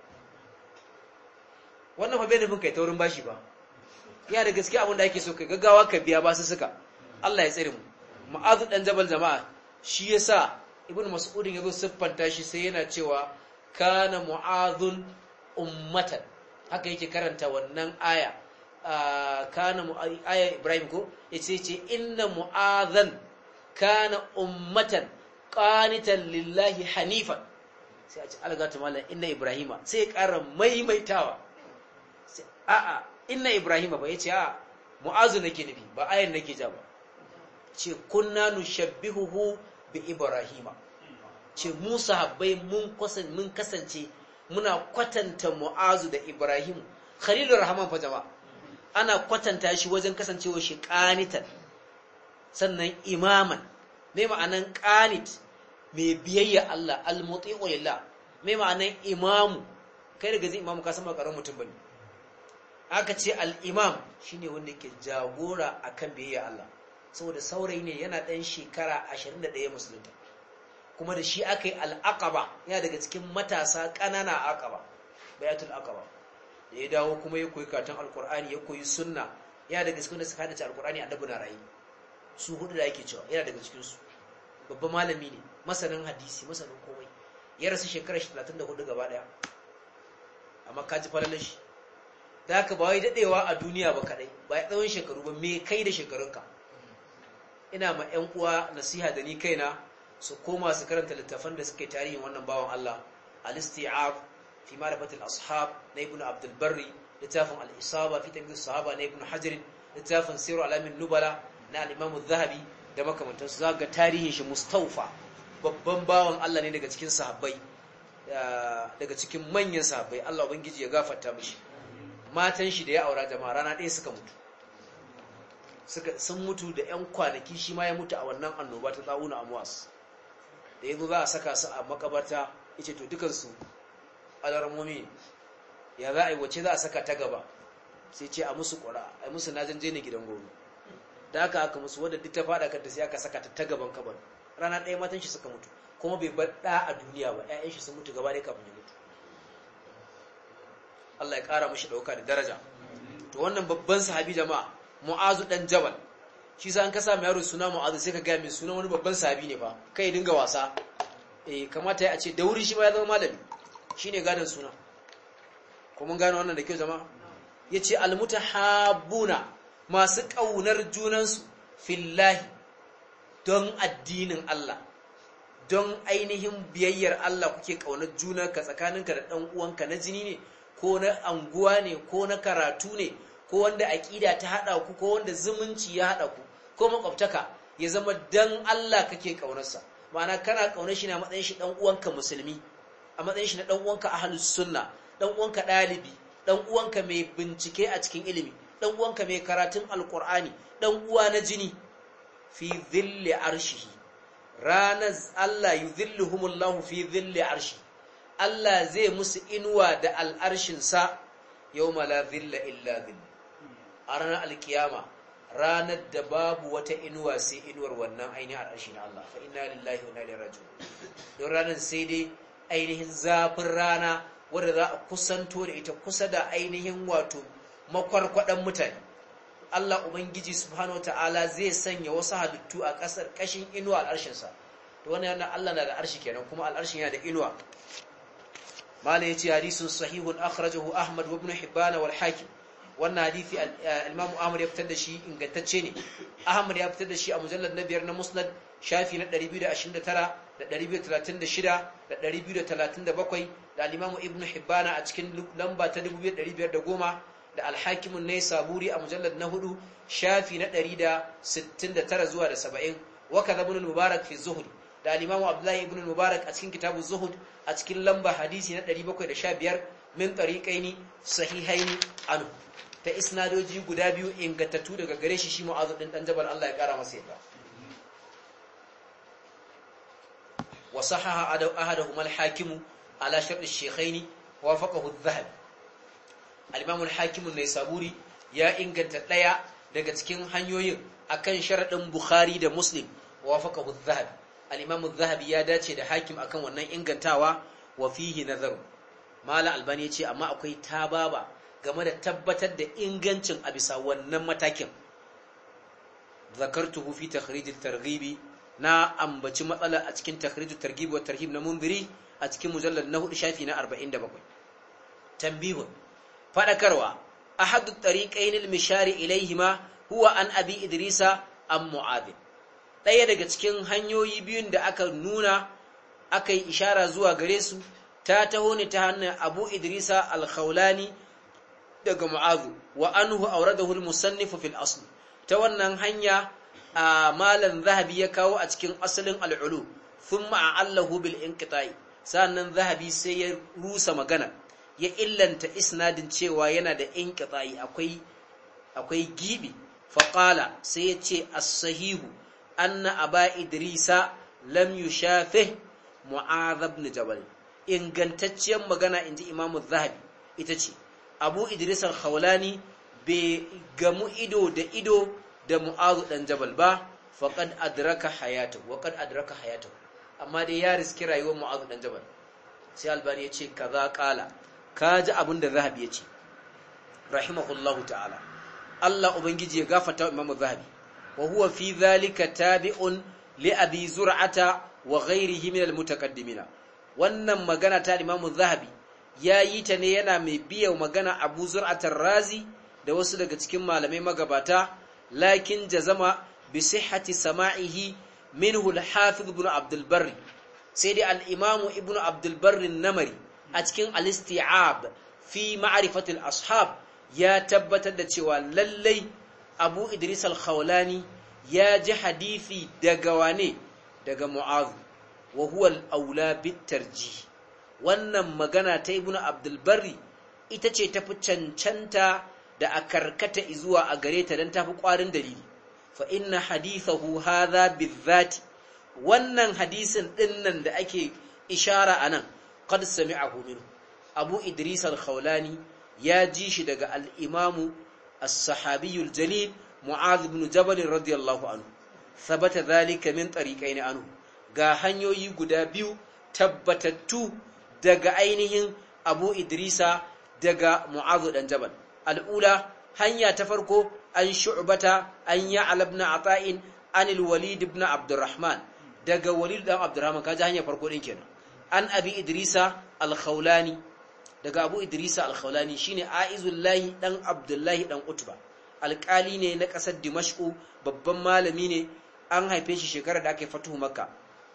wannan fa bai nufin kai taurin bashi ba ya da gaskiya abin da ake so kai gaggawa ka biya ba su suka Allah ya tsare mu Mu'adh dan Jabal jama'a shi yasa Ibn Mas'ud yazo siffanta shi sai yana cewa kana Mu'adhun ummatan haka yake karanta wannan aya kana aya Ibrahim ko yace ce inna Mu'adhan kana ummatan qanitan lillahi hanifan sai a ce algata mallan inna Ibrahima sai ya ƙara maimaitawa sai a'a inna Ibrahima ba yace a Mu'adh nake nufi ba ayan nake ja ba ce kunna nushabbihuhu bi Ibrahima ce mu sahabbai mun kusan mun kasance muna kwatanta Mu'azu da Ibrahim Khalilur Rahman fa jama'a ana kwatanta shi wajen kasancewa shi qanitan sannan imaman me ma'anan qanit me biyayya Allah al-muti'u lillah me ma'anan imamu kai daga zai imamu ka san ba karamin mutum bane aka ce al-imam shine wanda yake jagora akan biyayya Allah saboda saurayi ne yana ɗan shekara ashirin da ɗaya musulunta kuma da shi aka yi al'aqaba yana daga cikin matasa ƙanana aqaba bayatul aqaba da ya dawo kuma ya koyi karatun alkur'ani ya koyi sunna yana daga cikin da suka hada alkur'ani annabi na rayi su hudu da yake cewa yana daga cikin su babban malami ne masanin hadisi masanin komai ya rasu shekara talatin da hudu gaba daya amma kaji falalar shi da haka ba wai dadewa a duniya ba kadai ba ya tsawon shekaru ba me kai da shekarunka ina ma ƴan uwa nasiha da ni kaina su koma su karanta littafan da suke tarihin wannan bawan Allah al-isti'ab fi ma'rifatil ashab na ibn abdul barri littafin al-isaba fi tamyiz sahaba na ibn hajar littafin sirru alamin nubala na al-imam az-zahabi da makamantan su zaga tarihin shi mustawfa babban bawan Allah ne daga cikin sahabbai daga cikin manyan sahabbai Allah ubangiji ya gafarta mishi matan shi da ya aura jama'a rana ɗaya suka mutu suka sun mutu da ƴan kwanaki shi ma ya mutu a wannan annoba ta tsawuna amwas da yazo za a saka su a makabarta yace to dukan su alarmomi ya za a yi wace za a saka ta gaba sai ce a musu ƙura a musu najanje ne gidan goro da haka aka musu wadda duk ta fada kanta sai aka saka ta ta gaban kabar rana ɗaya matan shi suka mutu kuma bai bar ɗa a duniya ba ƴaƴan shi sun mutu gaba ɗaya kafin ya mutu Allah ya ƙara mishi ɗauka da daraja to wannan babban sahabi jama'a Mu'azu dan Jabal shi sa an kasa mai yaro suna Mu'azu sai ka ga mai suna wani babban sahabi ne fa kai dinga wasa eh kamata ya ce da wuri shi ma ya zama malami shine gadan suna ko mun gano wannan da kyau jama'a yace almutahabbuna masu kaunar junansu fillahi don addinin Allah don ainihin biyayyar Allah kuke kaunar junanka tsakaninka da dan uwanka na jini ne ko na anguwa ne ko na karatu ne ko wanda aqida ta hada ku ko wanda zumunci ya hada ku ko makwabtaka ya zama dan Allah kake kaunarsa, ma'ana kana kaunar shi na matsayin shi dan uwanka musulmi, a matsayin shi na dan uwanka ahlus sunna, dan uwanka dalibi, dan uwanka mai bincike a cikin ilimi, dan uwanka mai karatun alqur'ani, dan uwa na jini. Fi dhilli arshihi, ranar Allah yudhilluhumullahu fi dhilli arshi, Allah zai musu inuwa da al'arshinsa yawma la dhilla illa dhill, a ranar alkiyama, ranar da babu wata inuwa sai inuwar wannan ainihin al'arshi na Allah. Fa inna lillahi wa inna ilaihi raji'un. Don ranar sai dai ainihin zafin rana wadda za a kusanto da ita kusa da ainihin wato makwarkwadan mutane. Allah Ubangiji subhanahu wata'ala zai sanya wasu halittu a ƙasar ƙashin inuwa al'arshinsa. To wannan yana Allah na da arshi kenan, kuma al'arshin yana da inuwa. Malam yace hadisun sahihun akhrajahu Ahmad wa Ibn Hibban wal Hakim. Wannan hadisi Imam Ahmad ya fitar da shi ingantacce ne. Ahmad ya fitar da shi a mujallad na biyar na Musnad, shafi na ɗari biyu da ashirin da tara da ɗari biyu da talatin da shida da ɗari biyu da talatin da bakwai, da Imam Ibn Hibban a cikin lamba ta dubu biyu da ɗari biyar da goma, da Al-Hakim an-Naisaburi a mujallad na hudu, shafi na ɗari da sittin da tara zuwa da saba'in, wa kadha Ibn al-Mubarak fi Zuhd, da Imam Abdullah ibn al-Mubarak a cikin kitabu Zuhd a cikin lamba hadisi na ɗari bakwai da sha biyar, min tariqaini sahihaini anhu, ta isnadoji guda biyu ingantattu daga gare shi shi Mu'adh din dan Jabal, Allah ya kara masa yadda. Wa sahaha ahaduhuma al-Hakim ala shart ash-shaykhaini wa wafaqahu adh-Dhahabi. Al-Imam al-Hakim an-Naisaburi ya inganta daya daga cikin hanyoyin akan sharadin Bukhari da Muslim, wa wafaqahu adh-Dhahabi. Al-Imam adh-Dhahabi ya dace da Hakim akan wannan ingantawa. Wa fihi nazaru, Malam Albani yace amma akwai tababa game da tabbatar da ingancin a bisa wannan matakin. Zakartuhu fi takhrij at-targhib, na ambaci matsala a cikin takhrij at-targhib wa tarhib na Munziri a cikin mujallad na hudu shafi na arba'in da bakwai. Tanbihun, fadakarwa, ahadu tariqayn al-mishari ilayhima huwa an abi idrisa am mu'adh. Daya daga cikin hanyoyi biyun da aka nuna aka yi ishara zuwa gare su ta taho ne ta hannun Abu Idrisa al-Khawlani daga Mu'adh, wa anhu awradahu al-musannif fil asl. Ta wannan hanya a Malam Zahabi ya kawo a cikin asalin al-ulu, thumma a'allahu bil inqita'i, sannan Zahabi sai ya rusa magana, ya illanta isnadin cewa yana da inqita'i, akwai akwai gibi. Faqala, sai ya ce as-sahihu anna Aba Idrisa lam yushafih Mu'adh ibn Jabal. Ingantacciyar magana inji Imam Zahabi ita ce Abu Idris al-Khawlani bai gamu ido da ido da Mu'adh dan Jabal ba, faqad adraka hayatahu wa qad adraka hayatahu, amma dai ya riski rayuwar Mu'adh dan Jabal. Sai Albani ya ce kaza qala, kaji abinda Zahabi ya ce rahimahullahu ta'ala, Allah ubangiji ya gafarta Imam Zahabi. Wa huwa fi dhalika tabi'un li Abi Zur'ata wa ghayrihi min al-mutaqaddimina. Wannan magana ta Imam Zahabi yayi ta ne yana mai biya magana Abu Zur'at ar-Razi da wasu daga cikin malamai magabata, lakin jazama bi sihhati sama'ihi minhu al-Hafiz ibn Abd al-Barr. Sai dai al-Imam ibn Abd al-Barr an-Namari a cikin al-Isti'ab fi ma'rifati al-ashab ya tabbatar da cewa lallai Abu Idris al-Khawlani ya ji hadisi daga wane, daga Mu'adh, wa huwa al-aula bit-tarjih. Wannan magana ta Ibn Abdul Barri ita ce tafi cancanta da a karkata zuwa a gare ta dan tafi ƙwarin dalili. Fa inna hadithahu hadha bizati, wannan hadisin dinnan da ake ishara anan, qad sami'ahu minhu Abu Idris al-Khawlani, ya ji shi daga al-Imam as-sahabiyul jalil Mu'adh ibn Jabal radiyallahu anhu. Thabata dhalika min tariqayn anhu, ga hanyoyi guda biyu tabbatattu daga ainihin Abu Idrisa daga Mu'adh dan Jabal. Al'ula, hanya ta farko, an Shu'bata an Ya'la ibn Ata'in an al-Walid ibn Abdurrahman, daga Walid dan Abdurrahman, kaji hanya farko din kenan. An Abi Idrisa al-Khawlani, daga Abu Idrisa al-Khawlani shine Aizullahi dan Abdullahi dan Utba, alƙali ne na ƙasar Dimashq, babban malami ne, an haife shi shekarar da aka yi fatuhu Makka,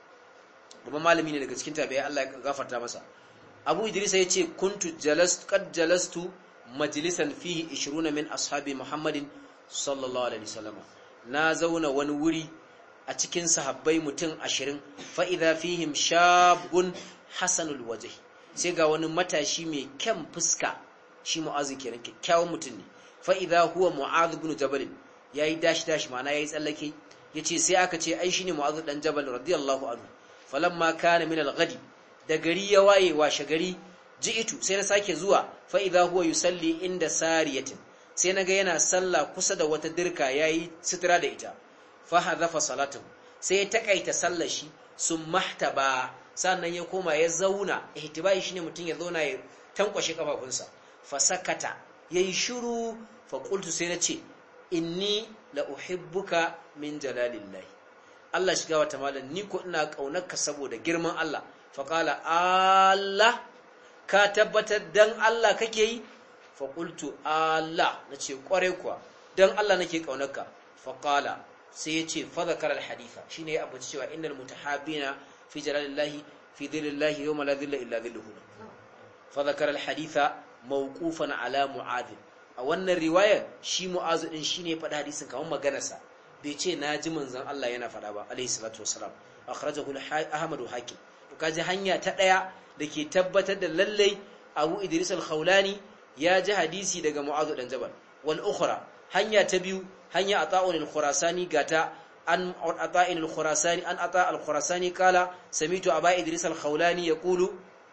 babban malami ne daga cikin tabi'ai, Allah ya gafarta masa. Abu Idris ya ce kuntu jalastu qad jalastu majlisan fihi ishruna min ashabi Muhammadin sallallahu alaihi wasallam, na zauna wani wuri a cikin sahabbai mutum ashirin fa idha fihim shabun hasanul wajh sai ga wani matashi mai kyan fuska shi mu'azu kenan kyakkyawan mutum ne fa idha huwa mu'adh ibn jabal yayi dash dash ma'ana yayi tsallake yace sai aka ce ai shine mu'azu dan jabal radiyallahu anhu falamma kana min al-ghadi da gari ya waye washe gari ji'itu sai na sake zuwa fa idha huwa yusalli inda sariyatin sai naga yana sallah kusa da wata dirka yayi sitira da ita fa hadafa salatu sai ya takaita sallar shi summahtaba sannan ya koma ya zauna ihtibai shine mutun ya zauna ya tankwashe kafafunsa fa sakata yayi shiru fa qultu sai nace inni la uhibbuka min jalalillahi Allah shiga wata malan ni ko ina kaunarka saboda girman Allah fa qala Allah ka tabbatar dan Allah kake yi fa qultu Allah nace kware kuwa dan Allah nake kaunarka fa qala sai yace fa zakara alhaditha shine ya abuci cewa innal mutahabbina fi jalalillahi fi dhillillahi yawma la dhilla illa dhilluhu fa zakara alhaditha mawqufan ala mu'adh a wannan riwayar shi mu'azu din shine ya faɗa hadisin kamar maganarsa bai ce naji manzon Allah yana faɗa ba alayhi salatu wassalam akhrajahu ahmad hakim to kaji hanya ta daya dake tabbatar da lallai Abu Idris al-Khawlani ya ji hadisi daga Mu'adh dan Jabal wal ukhra hanya ta biyu hanya Ata'un al-Khurasani gata an Ata'in al-Khurasani an Ata al-Khurasani kala samitu Aba Idris al-Khawlani yaqulu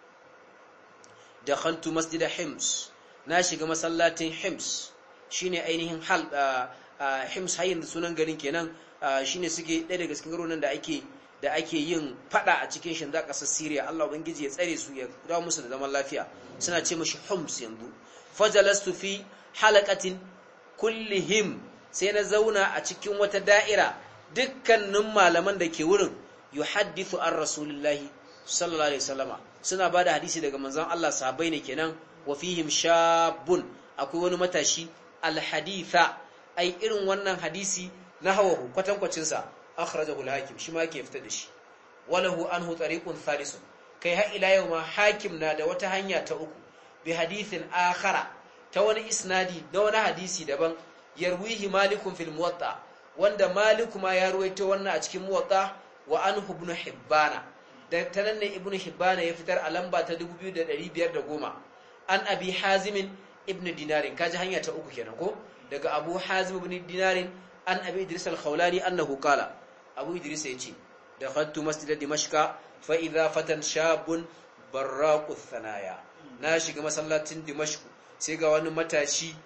dakhaltu masjid Hims na shiga masallatin Hims shine ainihin hal Hims hayin sunan garin kenan shine suke ɗaya daga cikin garuruwan da ake da ake yin fada a cikin shin da kasar Syria Allah ubangiji ya tsare su ya dawo musu da zaman lafiya suna ce mishi Homs yanzu fajalastu fi halaqatin kullihim sai na zauna a cikin wata da'ira dukkanin malaman da ke wurin yuhaddithu an rasulillahi sallallahu alaihi wasallama suna bada hadisi daga manzon Allah sahabbai ne kenan wa fihim shabun akwai wani matashi alhaditha ai irin wannan hadisi na hawahu kwatankwacin sa akhrajahu al-hakim shi ma yake fitar da shi walahu anhu tariqun thalithun kai har ila yau ma hakim na da wata hanya ta uku bi hadithin akhara ta wani isnadi da wani hadisi daban yarwihi malikun fil muwatta wanda maliku ma ya ruwaito wannan a cikin muwatta wa anhu ibn hibbana da tanan ne ibn hibbana ya fitar a lamba ta dubu biyu da ɗari biyar da goma an abi hazim ibn dinarin kaji hanya ta uku kenan ko daga abu hazim ibn dinarin an abi idris al-khawlani annahu qala abu idris yace dakhaltu masjid dimashqa fa idha fatan shabun barraqu thanaya na shiga masallacin dimashq sai ga wani matashi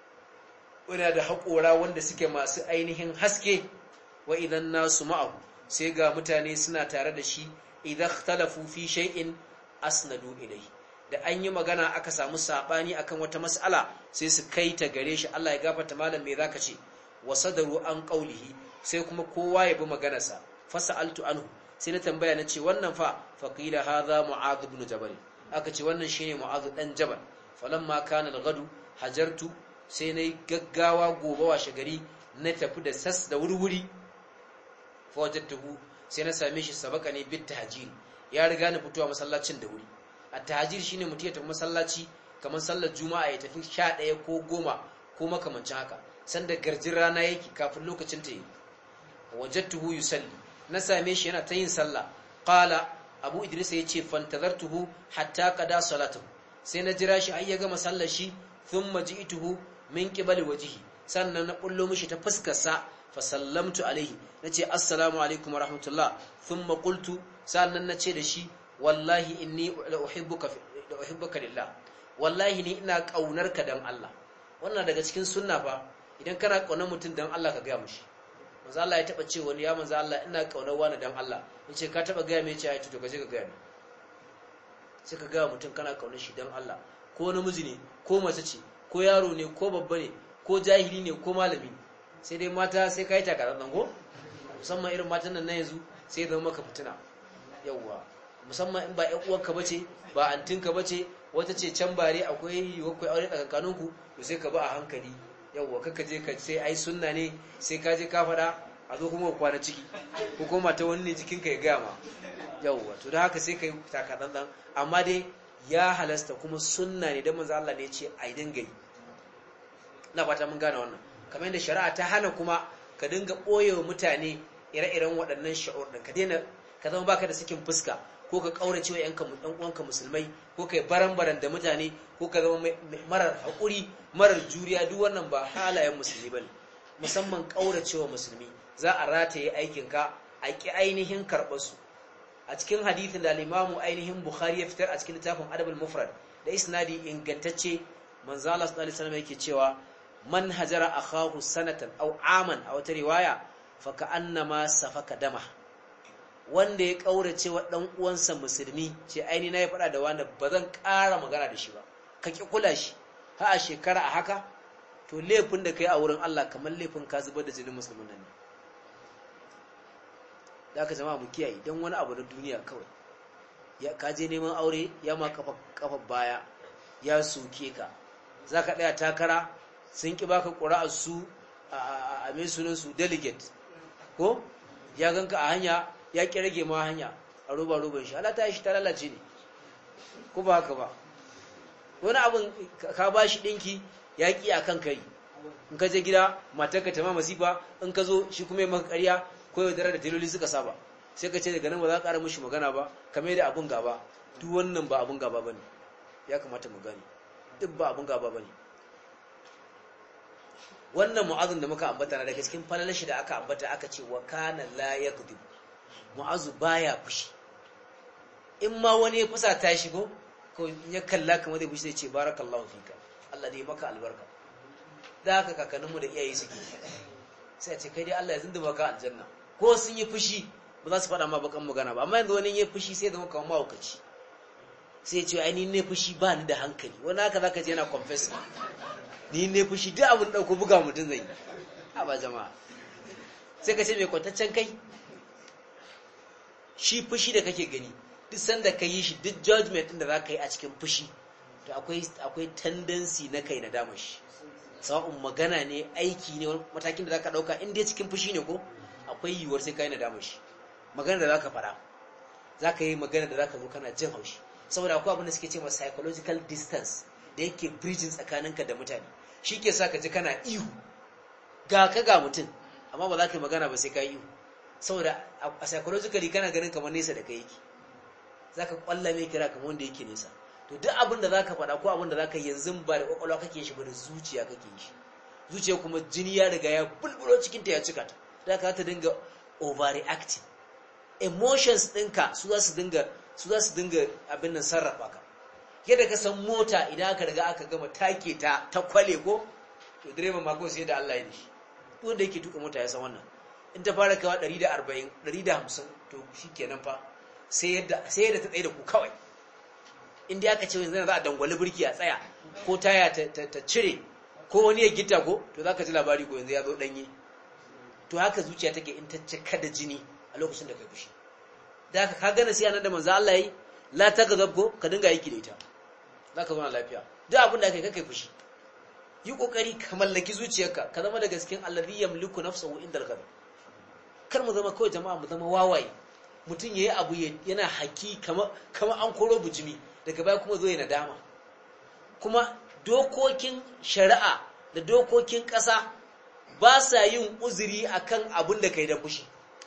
wanda da haƙora wanda suke masu ainihin haske wa idan nasu ma'ahu sai ga mutane suna tare da shi idza ikhtalafu fi shay'in asnadu ilayhi da an yi magana aka samu sabani akan wata mas'ala sai su kai ta gare shi Allah ya gafarta malam me zaka ce wasadaru an qaulihi sai kuma kowa ya bi maganarsa fasaltu anhu sai na tambaya na ce wannan fa faqila hadha mu'adh ibn jabal aka ce wannan shine mu'adh dan jabal falamma kana al-ghadu hajartu sai nayi gaggawa gobe washe gari na tafi da sas da wurwuri fa wajadtuhu sai na same shi sabaka ne bit tahjir ya riga ni fitowa masallacin da wuri at-tahjir shine mutum ya tafi masallaci kamar sallar juma'a ya tafi sha ɗaya ko goma ko makamancin haka sanda garjin rana yake kafin lokacin ta yi wajadtuhu yusalli na same shi yana ta yin sallah qala abu idris yace fantazartuhu hatta qada salatuhu sai na jira shi har ya gama sallar shi thumma ji'tuhu min qibali wajhi sannan na bullo mishi ta fuskar sa fa sallamtu alaihi nace assalamu alaikum wa rahmatullah thumma qultu sannan nace da shi wallahi inni la uhibbuka la uhibbuka lillah wallahi ni ina kaunarka dan Allah wannan daga cikin sunna fa idan kana kaunar mutum dan Allah ka ga mishi manzo Allah ya taba ce wani ya manzo Allah ina kaunar wani dan Allah yace ka taba ga mai ce ai to kaje ka ga ni sai ka ga mutum kana kaunar shi dan Allah ko namiji ne ko mace ce ko yaro ne ko babba ne ko jahili ne ko malami sai dai mata sai kai takarar nan go musamman irin matan nan na yanzu sai zama maka fitina yawwa musamman in ba ƴan uwarka bace ba antinka bace wata ce can bare akwai akwai aure tsakankaninku to sai ka ba a hankali yawwa kaka je ka sai ai sunna ne sai ka je ka fada a zo kuma kwana ciki ko kuma ta wani ne jikinka ya gaya ma yawwa to da haka sai kai takadan dan amma dai ya halasta kuma sunna ne dan manzo Allah ne ya ce ai dinga yi ina fata mun gane wannan kamar yadda shari'a ta hana kuma ka dinga ɓoyewa mutane ire-iren waɗannan sha'ur ɗin ka daina ka zama baka da sakin fuska ko ka ƙaurace wa ‘yan uwanka musulmai ko ka yi baran-baran da mutane ko ka zama marar haƙuri marar juriya duk wannan ba halayen musulmi ba ne musamman ƙaurace wa musulmi za a rataye aikinka a ƙi ainihin karɓarsu a cikin hadithin da limamu ainihin bukhari ya fitar a cikin littafin adabul mufrad da isnadi ingantacce manzo Allah sallallahu alaihi wasallam yake cewa man hajara akahu sanatan aw aman a wata riwaya fa ka'annama safaka dama wanda ya kaurace wa dan uwansa musulmi ce aini na ya fada da wanda bazan ƙara magana da shi ba ka ki kula shi ha a shekara a haka to laifin da kai a wurin Allah kamar laifin ka zubar da jinin musulmin nan ne da aka zama mu kiyaye dan wani abu na duniya kawai ya kaje neman aure ya ma kafa kafa baya ya soke ka zaka daya takara sun ki baka ƙura'ar su a mai sunan su delegate ko ya ganka a hanya ya ki rage ma hanya a roba roban shi Allah ta shi ta lalace ne ko ba haka ba wani abin ka bashi dinki ya ki akan kai in ka je gida matarka ta ma masifa in ka zo shi kuma ya maka ƙarya ko yaudara da tiloli suka saba sai ka ce daga nan ba za ka ƙara mishi magana ba kamar da abin gaba duk wannan ba abin gaba bane ya kamata mu gani duk ba abin gaba bane wannan mu'azun da muka ambata na daga cikin falalashi da aka ambata aka ce wa kana la yakdhib mu'azu baya fushi in ma wani ya fusa ta shigo ko ya kalla kamar zai fushi sai ce barakallahu fika Allah dai maka albarka da haka kakanninmu da iyaye suke sai a ce kai dai Allah ya zinda maka aljanna ko sun yi fushi ba za su faɗa ma bakan magana ba amma yanzu wani ya fushi sai zama kamar mahaukaci sai ya ce ai ni ne fushi ba ni da hankali wani haka zaka je yana confess ni ne fushi duk abin dauko buga mutun zai a ba jama'a sai ka ce mai kwantaccen kai shi fushi da kake gani duk sanda ka yi shi duk judgment din da za ka yi a cikin fushi to akwai akwai tendency na kai na damar shi sawa'un magana ne aiki ne matakin da za ka ɗauka in dai cikin fushi ne ko akwai yiwuwar sai ka yi na damar shi magana da za ka faɗa za ka yi magana da za ka zo kana jin haushi saboda akwai abin da suke ce ma psychological distance da yake bridging tsakaninka da mutane shi ke sa ka ji kana ihu ga ka ga mutum amma ba za ka yi magana ba sai ka yi ihu saboda a psychologically kana ganin kamar nesa da kai yake za ka kwalla mai kira kamar wanda yake nesa to duk abin da za ka faɗa ko abin da za ka yanzu ba da ƙwaƙwalwa kake shi ba da zuciya kake shi zuciya kuma jini ya riga ya bulbulo cikinta ya cika ta da ka ta dinga overreacting emotions ɗinka su za su dinga su za su dinga abin nan sarrafa ka yadda ka san mota idan aka riga aka gama take ta ta kwale ko to direban ma ko sai da Allah ya nishi duk wanda yake tuka mota ya san wannan in ta fara kawa ɗari da arba'in ɗari da hamsin to shikenan fa sai yadda sai yadda ta tsaye da ku kawai in dai aka ce yanzu za a dangwali birki a tsaya ko taya ta cire ko wani ya gita ko to zaka ji labari ko yanzu ya zo danye to haka zuciya take in ta cika da jini a lokacin da kai fushi da haka ka gane sai anan da manzo Allah yi la tagzab ko ka dinga yi kidaita zaka zauna lafiya duk abin da kai kai fushi yi kokari ka mallaki zuciyarka ka zama da gaskin alladhi yamliku nafsuhu indal ghadab kar mu zama kawai jama'a mu zama wawaye mutun yayi abu yana haki kama kama an koro bujimi daga baya kuma zo yana nadama kuma dokokin shari'a da dokokin ƙasa ba sa yin uzuri akan abin da kai da fushi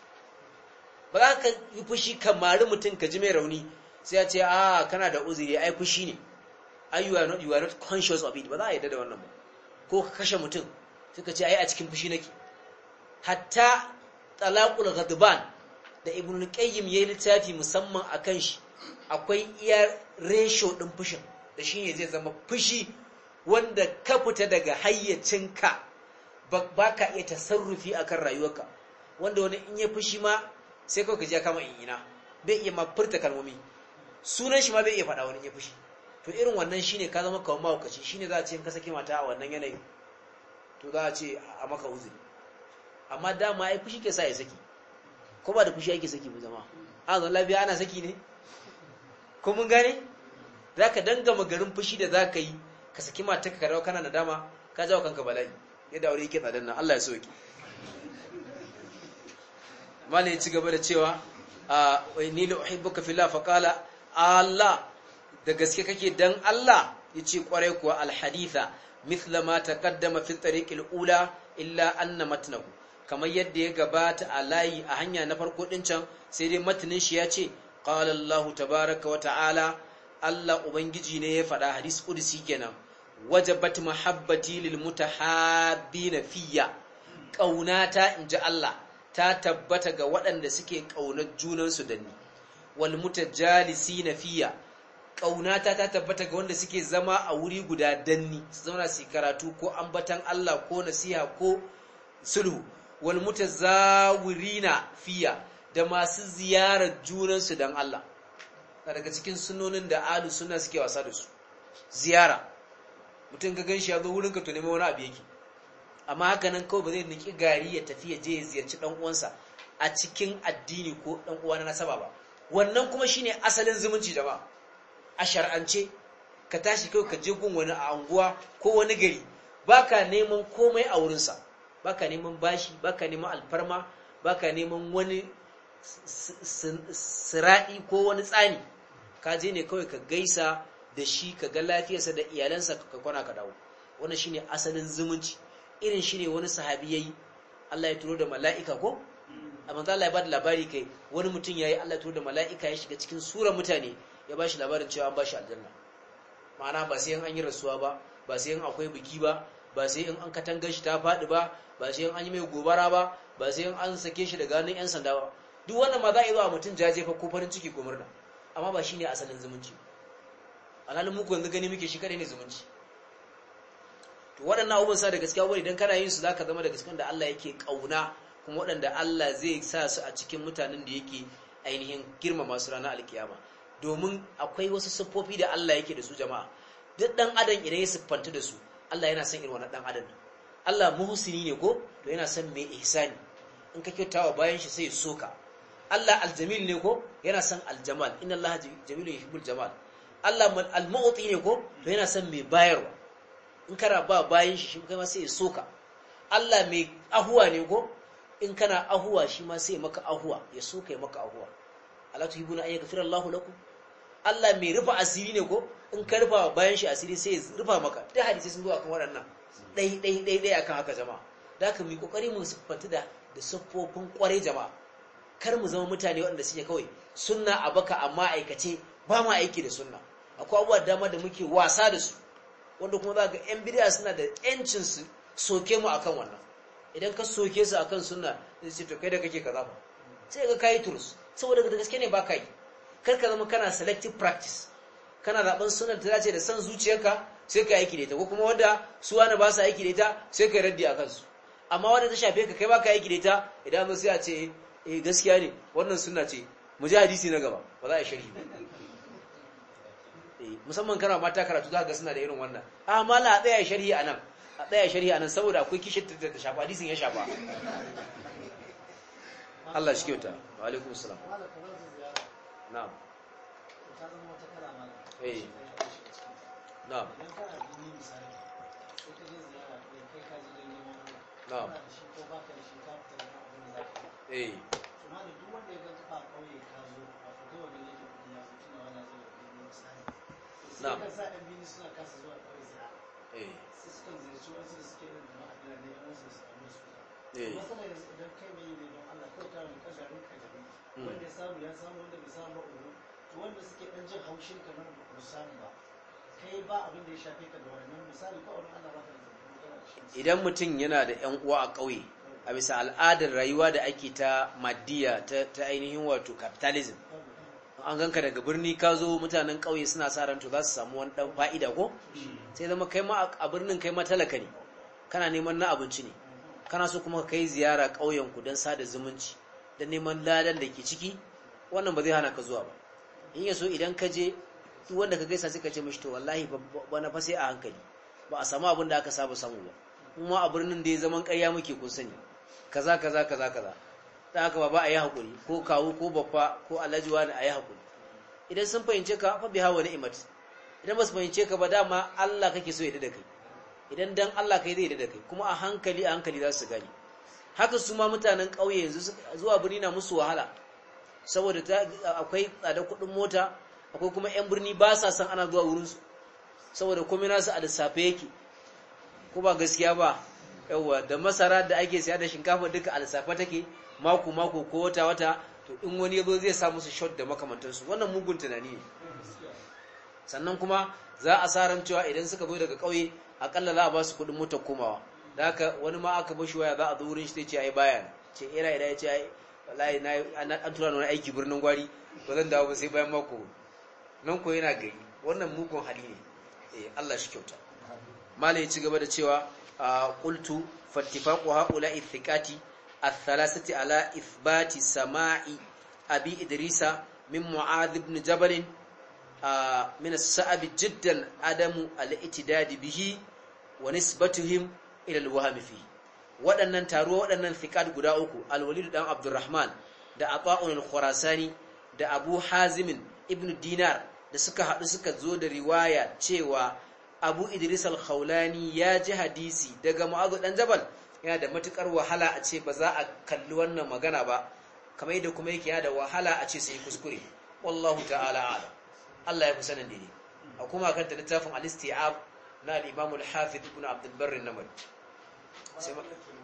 ba za ka yi fushi kamar mutum ka ji mai rauni sai ya ce a kana da uzuri ai fushi ne ai you are not you are not conscious of it ba za a yarda da wannan ba ko ka kashe mutum sai ka ce ai a cikin fushi nake hatta talaqul ghadban da ibnu qayyim yayin littafi musamman akan shi akwai iya ratio din fushin da shine zai zama fushi wanda ka fita daga hayyacinka ba ka iya tasarrufi akan rayuwarka wanda wani in ya fushi ma sai kawai ka ji kama in ina bai iya ma furta kalmomi sunan shi ma bai iya faɗa wani ya fushi to irin wannan shine ka zama kawai mahaukaci shine za a ce in ka saki mata a wannan yanayi to za a ce a maka uzuri amma dama ai fushi ke sa ya saki ko ba da fushi ake saki ba zama a zan lafiya ana saki ne ko mun gane za ka dangama garin fushi da za ka yi ka saki mata ka karawa kana nadama ka jawo kanka bala'i yadda aure yake tsadan nan Allah ya soke malai ya ci gaba da cewa ni la uhibbuka fillah fa qala Allah da gaske kake dan Allah yace kwarai kuwa alhaditha mithla ma taqaddama fi tariqil ula illa anna matnahu kamar yadda ya gabata a layi a hanya na farko din can sai dai matanin shi ya ce qala Allah tabaaraka wa ta'ala Allah ubangiji ne ya faɗa hadis qudsi kenan wajabat mahabbati lil mutahabbina fiyya kaunata inji Allah ta tabbata ga waɗanda suke kaunar junansu da ni wal mutajalisina fiyya kaunata ta tabbata ga wanda suke zama a wuri guda danni su zauna su karatu ko ambatan Allah ko nasiha ko sulhu wal mutazawirina fiya da masu ziyarar junansu dan Allah daga cikin sunnonin da alu sunna suke wasa da su ziyara mutum ga ganshi ya zo wurin ka to neman wani abu yake amma haka nan kawai ba zai niki gari ya tafi ya je ya ziyarci dan uwansa a cikin addini ko dan uwa na nasaba ba wannan kuma shine asalin zumunci jama'a a shar'ance ka tashi kai ka je gun wani a anguwa ko wani gari baka neman komai a wurinsa baka neman bashi baka neman alfarma baka neman wani sirai ko wani tsani ka je ne kawai ka gaisa da shi ka ga lafiyarsa da iyalansa ka kwana ka dawo wannan shine asalin zumunci irin shine wani sahabi yayi Allah ya turo da mala'ika ko amma Allah ya bada labari kai wani mutum yayi Allah ya turo da mala'ika ya shiga cikin surar mutane ya bashi labarin cewa an bashi aljanna ma'ana ba sai an yi rasuwa ba ba sai an akwai biki ba ba sai in an katangar shi ta faɗi ba ba sai an yi mai gobara ba ba sai an sake shi daga hannun yan sanda ba duk wannan ma za a yi zuwa mutum jaje fa ko farin ciki ko murna amma ba shine asalin zumunci alhalin muku yanzu gani muke shi kadai ne zumunci to waɗannan abubuwan sa da gaskiya wani idan kana yin su zaka zama da gaskiya da Allah yake kauna kuma waɗanda Allah zai sa su a cikin mutanen da yake ainihin girmama su ranar alkiyama domin akwai wasu siffofi da Allah yake da su jama'a duk dan adam idan ya siffanta da su Allah yana son irin wannan dan adam Allah muhsini ne ko to yana son mai ihsani in ka kyautawa bayan shi sai ya soka Allah aljamil ne ko yana son aljamal inna Allah jamilun yuhibbul jamal Allah almu'ti ne ko to yana son mai bayarwa in kana ba bayan shi shi kuma sai ya soka Allah mai ahuwa ne ko in kana ahuwa shi ma sai maka ahuwa ya soka ya maka ahuwa ala tuhibuna an yaghfira Allahu lakum Allah mai rufa asiri ne ko in ka rufa bayan shi asiri sai ya rufa maka da hadisi sun zo akan waɗannan dai dai dai dai akan haka jama'a da haka mu kokari mu siffanta da da siffofin kware jama'a kar mu zama mutane waɗanda suke kawai sunna a baka amma aikace ba ma aiki da sunna akwai abubuwa dama da muke wasa da su wanda kuma za ga yan bid'a suna da yancin su soke mu akan wannan idan ka soke su akan sunna sai ce to kai da kake kaza fa sai ga kai turus saboda da gaske ne ba ka yi kar ka zama kana selective practice kana zaben sunan ta dace da san zuciyarka sai ka aiki da ita ko kuma wanda su wani ba su aiki da ita sai ka raddi akan su amma wanda ta shafe ka kai ba ka aiki da ita idan zo sai a ce eh gaskiya ne wannan sunna ce mu ji hadisi na gaba ba za a sharhi ba eh musamman kana mata karatu za ga suna da irin wannan ah mala a tsaya sharhi anan a tsaya sharhi anan saboda akwai kishin da ta shafa hadisin ya shafa Allah shi kyauta wa alaikum salam na'am eh na'am na'am eh na'am eh wanda suke dan jin haushin ka nan ba ku samu ba kai ba abin da ya shafe ka da wannan misali ko wani Allah ba ka idan mutum yana da ƴan uwa a ƙauye a bisa al'adar rayuwa da ake ta maddiya ta, ta ainihin wato capitalism an ganka daga birni ka zo mutanen ƙauye suna sa ran to za su samu wani dan fa'ida ko sai zama kai ma a birnin kai ma talaka ne kana neman na abinci ne kana so kuma kai ziyara ƙauyen ku don sada zumunci da neman ladan da ke ciki wannan ba zai hana ka zuwa ba in yaso idan ka je duk wanda ka gaisa sai ka ce mishi to wallahi ba na fa sai a hankali ba a samu abin da aka saba samu ba kuma a birnin da ya zaman ƙarya muke kun sani kaza kaza kaza kaza dan haka ba a yi hakuri ko kawu ko baffa ko alhaji wani a yi hakuri idan sun fahimce ka fa biha wa ni'mat idan ba su fahimce ka ba dama Allah kake so ya da kai idan dan Allah kai zai da kai kuma a hankali a hankali za su gani haka su ma mutanen ƙauye yanzu zuwa birni na musu wahala saboda akwai tsada kudin mota akwai kuma yan birni ba sa san ana zuwa wurinsu saboda komai nasu a lissafe yake ko ba gaskiya ba yawa da masara da ake siya da shinkafa duka alsafa take mako mako ko wata wata, to in wani yazo zai sa musu shot da makamantansu, wannan mugun tunani ne. Sannan kuma za a sa ran cewa idan suka zo daga kauye akalla za a ba su kudin motar komawa, da haka wani ma aka bashi waya za a zo wurin shi sai ce ai baya ce ira ira ya ce ai wallahi na an tura wani aiki birnin gwari ba zan dawo ba sai bayan mako nan ko yana gari. Wannan mugun hali ne. eh Allah shi kyauta. Malai ya ci gaba da cewa qultu fattifaqu haula'i thiqati الثلاثة على إثبات سماع أبي إدريس من معاذ بن جبل من الصعب جدا عدم الاعتداد به ونسبتهم إلى الوهم فيه. waɗannan taruwa waɗannan thiqat guda uku, al-Walid dan Abdurrahman da Ata'un al-Khurasani da Abu Hazim ibn Dinar, da suka haɗu suka zo da riwaya cewa Abu Idris al-Khawlani ya ji hadisi daga Mu'adh dan Jabal, yana da matukar wahala a ce ba za a kalli wannan magana ba, kamar yadda kuma yake yana da wahala a ce sai kuskure. Wallahu ta'ala a'lam. Allah ya fi sanin dai. A kuma kan ta littafin al-Isti'ab na al-Imam al-Hafiz ibn Abd al-Barr an-Namari. Sai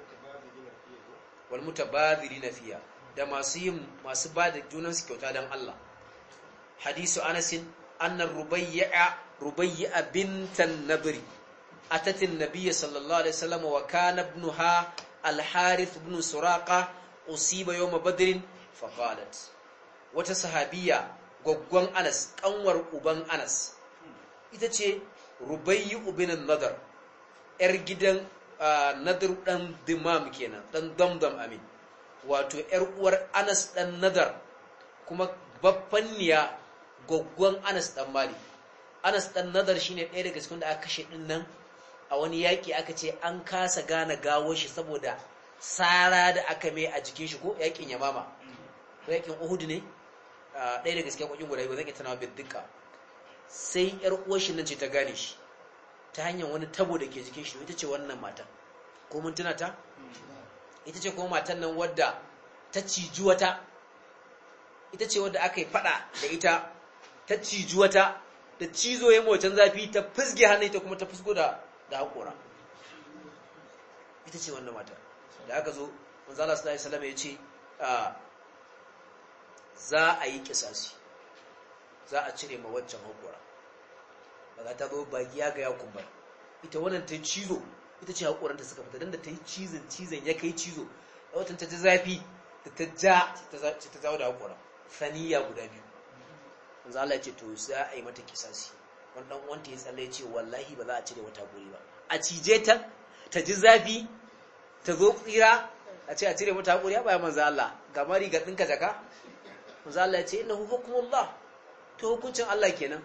wal mutabadhirina fiya, da masu yin masu bada junan su kyauta dan Allah. Hadisu Anas anna Rubayya Rubayya bintan Nabri أتت النبي صلى الله عليه وسلم وكان ابنها الحارث بن سراقة أصيب يوم بدر فقالت وتصحابية غوغوان أنس قنور أبان أنس إتتي ربيع بن النضر إرجدن نضر دن دمام كينا دن دمدم أمين واتو إرور أنس دن نضر كما ببنيا غوغوان أنس دن مالي أنس دن نضر شيني ɗaya daga cikin da aka kashe din nan a wani yaƙi. Aka ce an kasa gane gawar shi saboda sara da aka mai a jikin shi, ko yaƙin Yamama ko yaƙin Uhud ne, ɗaya daga cikin kwakin guda biyu, zan iya tunawa bin duka. Sai ƴar uwar shi nan ce ta gane shi ta hanyar wani tabo da ke jikin shi. Ita ce wannan matan, ko mun tuna ta? Ita ce kuma matan nan wadda ta ciji wata, ita ce wadda aka yi fada da ita, ta ciji wata da cizo ya mawacin zafi, ta fizge hannun ita kuma ta fusgo da da haƙora. Ita ce wannan mata da aka zo manzala sallallahu alaihi wasallam ya ce za a yi kisasi, za a cire ma waccan haƙora. Daga ta zo baki ya ga ya kumbar, ita wannan ta cizo, ita ce haƙoranta suka fita, dan da ta yi cizon cizon ya kai cizo, da watan ta ji zafi da ta ja ta zawo da haƙora saniya guda biyu. manzala ya ce to za a yi mata kisasi. wannan wanda ya tsalle ce wallahi ba za a cire wata guri ba, a cije ta ta ji zafi ta zo tsira, a ce a cire mata guri ba ya manzo Allah ga mari ga dinka jaka. manzo Allah ya ce innahu hukmullah, to hukuncin Allah kenan.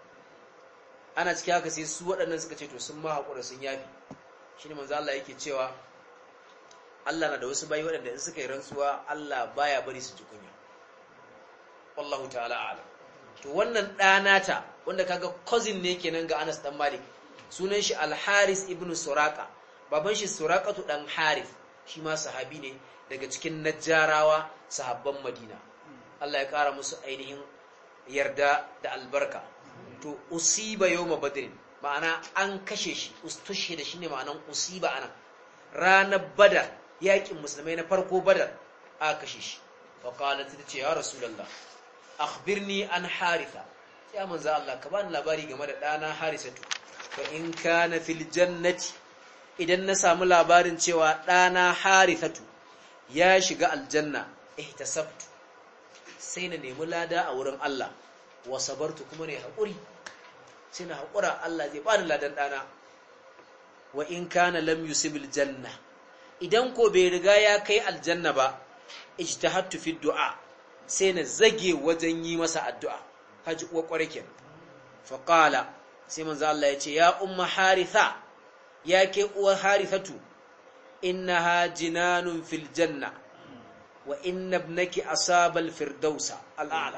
ana cikin haka sai su waɗannan suka ce to sun ma hakura sun yafi. shine manzo Allah yake cewa Allah na da wasu bayi waɗanda in suka yi rantsuwa Allah baya bari su ji kunya. wallahu ta'ala a'lam. to wannan ɗanata wanda kaga cousin ne kenan ga Anas dan Malik, sunan shi Al-Haris ibn Suraqa, baban shi Suraqatu dan Harith, shi ma sahabi ne daga cikin Najjarawa sahabban Madina. Allah ya kara musu ainihin yarda da albarka. to usiba yawma badrin, ma'ana an kashe shi, ustushi da shine ma'anan usiba anan. ranar Badar, yakin musulmai na farko Badar, aka kashe shi. fa qalat ta ce ya Rasulullah akhbirni an Haritha, ya manzo Allah ka bani labari game da dana Harisatu. fa in kana fil jannati, idan na samu labarin cewa dana Harithatu ya shiga aljanna, ihtasabtu, sai na nemi lada a wurin Allah, wa sabartu, kuma ne hakuri, sai na hakura Allah zai bani ladan dana. wa in kana lam yusibil janna, idan ko bai riga ya kai aljanna ba, ijtahadtu fi du'a, sai na zage wajen yi masa addu'a. haji uwa kware kenan. fa qala, sai manzo Allah ya ce ya umma Haritha, ya ke uwa Harithatu, innaha jinanun fil janna wa inna ibnaki asaba al firdausa al a'la.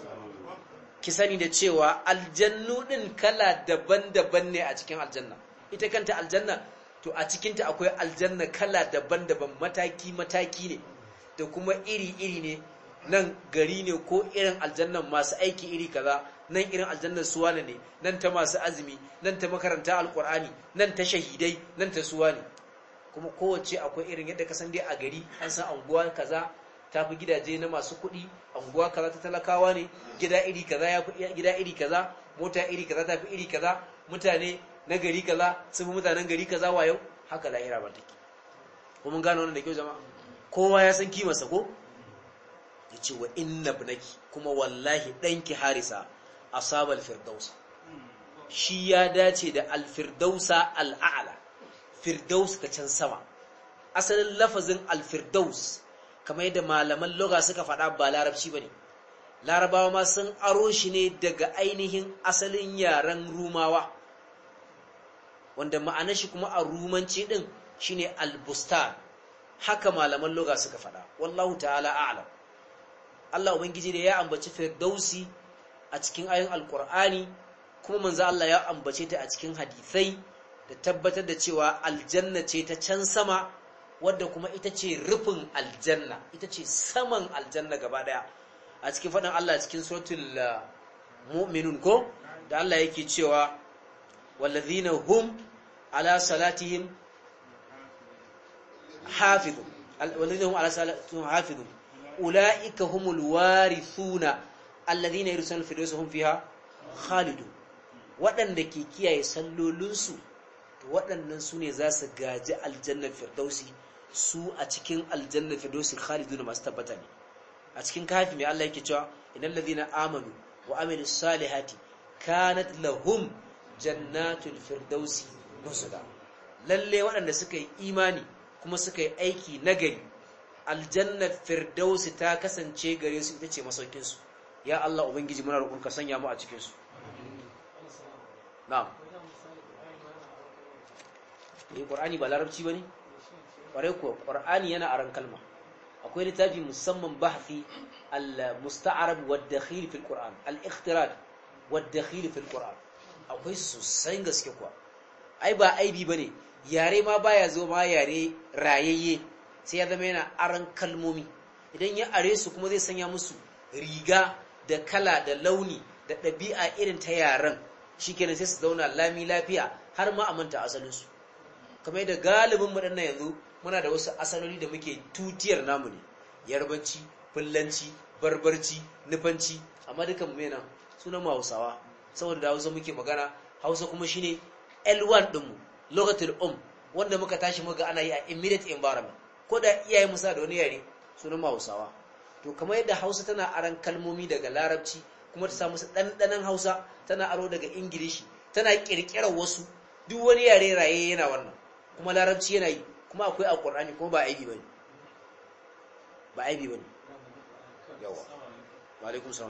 ki sani da cewa aljannu din kala daban-daban ne a cikin aljanna. ita kanta aljanna, to a cikinta akwai aljanna kala daban-daban, mataki-mataki ne da kuma iri-iri ne. nan gari ne ko irin aljannan masu aiki iri kaza, nan irin aljannan suwana ne, nan ta masu azumi, nan ta makaranta alkur'ani, nan ta shahidai, nan ta suwa ne. kuma kowace akwai irin yadda ka san dai a gari an san anguwa kaza ta fi gidaje na masu kuɗi, anguwa kaza ta talakawa ne, gida iri kaza ya fi gida iri kaza, mota iri kaza ta fi iri kaza, mutane na gari kaza sun fi mutanen gari kaza wayo. Haka lahira ba take. Ko mun gano wannan da kyau jama'a? Kowa ya san kimarsa ko? Yace wa inna ibnaki, kuma wallahi danki Harisa asabal firdaus, shi ya dace da alfirdausa al'a'la, firdaus ka can sama. Asalin lafazin alfirdaus kamar yadda malaman lugha suka faɗa ba larabci bane. Larabawa ma sun aro shi ne daga ainihin asalin yaren Rumawa, wanda ma'anar shi kuma a rumanci din shine albustan. Haka malaman lugha suka faɗa, wallahu ta'ala a'lam. Allah ubangiji da ya ambaci firdausi a cikin ayoyin alqur'ani, kuma manzo Allah ya ambace ta a cikin hadisai da tabbatar da cewa aljanna ce ta can sama, wadda kuma ita ce rufin aljanna, ita ce saman aljanna gaba daya. A cikin faɗin Allah cikin suratul mu'minun ko da Allah yake cewa wallazina hum ala salatihim hafizun, wallazina hum ala salatihim hafizun ulaika humul warithuna alladhina yarsuna al-firdausa hum fiha khalidun. Waɗanda ke kiyaye sallolinsu, to waɗannan su ne za su gaji aljannar firdausi, su a cikin aljannar firdausi khalidun masu tabbata ne. A cikin kafi mai Allah yake cewa innal ladhina amanu wa amilus salihati kanat lahum jannatul firdausi nuzula. Lalle waɗanda suka yi imani kuma suka yi aiki nagari, aljannar firdausi ta kasance gare su, ita ce masaukin su. Ya Allah ubangiji muna roƙon ka sanya mu a cikin su. Na'am. Eh Qur'ani ba larabci bane? Kware ko Qur'ani yana aran kalma. Akwai littafi musamman bahthi al-musta'arab wad-dakhil fi al-Qur'an, al-ikhtiraj wad-dakhil fi al-Qur'an. Akwai su sosai gaske kuwa. Ai ba aibi bane, yare ma baya zo ma yare rayayye sai ya zama yana aran kalmomi. Idan ya are su kuma zai sanya musu riga da kala da launi da ɗabi'a irin ta yaren, shikenan sai su zauna lami lafiya har ma a manta asalinsu. Kamar yadda galibin mu dinnan yanzu muna da wasu asaloli da muke tutiyar namu ne, yarbanci, fullanci, barbarci, nufanci, amma dukan mu yana sunan mu Hausawa, saboda da Hausa muke magana. Hausa kuma shine L one din mu, lughatul um, wanda muka tashi muga ana yi a immediate environment. Ko da iyayen mu sa da wani yare, sunan mu Hausawa. To kamar yadda Hausa tana aran kalmomi daga Larabci, kuma ta samu su dandanan Hausa, tana aro daga Ingilishi, tana kirkirar wasu, duk wani yare raye yana wannan, kuma Larabci yana yi, kuma akwai a Qur'ani, kuma ba aibi bane, ba aibi bane. Yawa. Wa alaikum salam.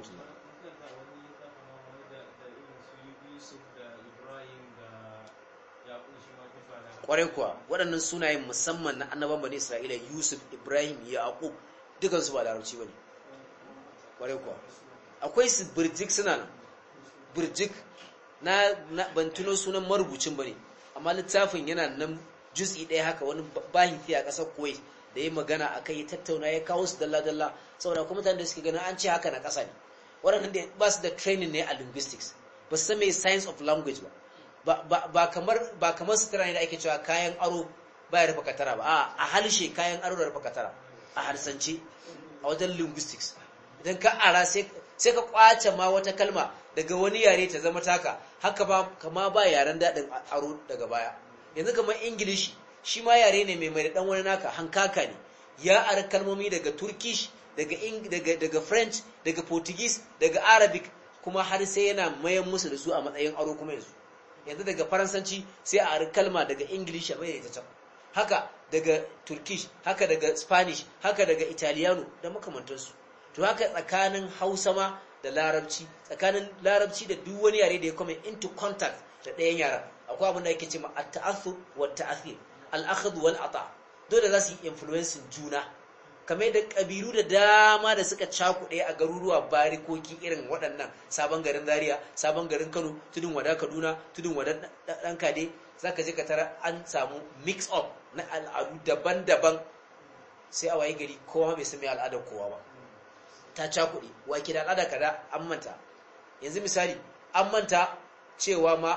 Kwarai kuwa waɗannan sunayen musamman na annaban bani Isra'ila, Yusuf, Ibrahim, Yaqub, dukansu ba larabci bane. Kwarai kuwa akwai su birjik suna nan, birjik na, na ban tuno sunan marubucin bane, amma littafin yana nan juz'i ɗaya haka, wani bahithi a ƙasar Kuwait da ya magana akai, ya tattauna, ya kawo su dalla dalla, saboda kuma mutanen da suke ganin an ce haka na ƙasa ne, waɗannan da ba su da training ne a linguistics, ba su san me science of language ba, ba ba kamar ba kamar sutura ne da ake cewa kayan aro ba ya rufe katara ba. A a halshe kayan aro da rufe katara a harsance, a wajen linguistics idan ka ara sai sai ka kwace ma wata kalma daga wani yare ta zama taka, haka ba kama ba yaren dadin aro daga baya. Yanzu kamar English shi ma yare ne mai mai dan wani naka, hankaka ne, ya ara kalmomi daga Turkish, daga daga daga French, daga Portuguese, daga Arabic, kuma har sai yana mayan musu da su a matsayin aro. Kuma yanzu yanzu daga Faransanci sai a ari kalma daga English a mai ta can, haka daga Turkish, haka daga Spanish, haka daga Italiano da makamantansu. To haka tsakanin Hausa ma da Larabci, tsakanin Larabci da duk wani yare da ya come into contact da ɗayan yaran, akwai abin da ake cewa at-ta'athur wa at-ta'thir, al-akhdh wal ata. Dole za su yi influencing juna, kamar da kabilu da dama da suka cakuɗe a garuruwa barikoki irin waɗannan, sabon garin Zaria, sabon garin Kano, tudun wada Kaduna, tudun wada ɗan Kade, zaka je ka tara an samu mix up na al'adu daban-daban, sai a waye gari kowa bai san me al'adar kowa ba, ta cakuɗe. Wake da al'ada kada an manta. Yanzu misali an manta cewa ma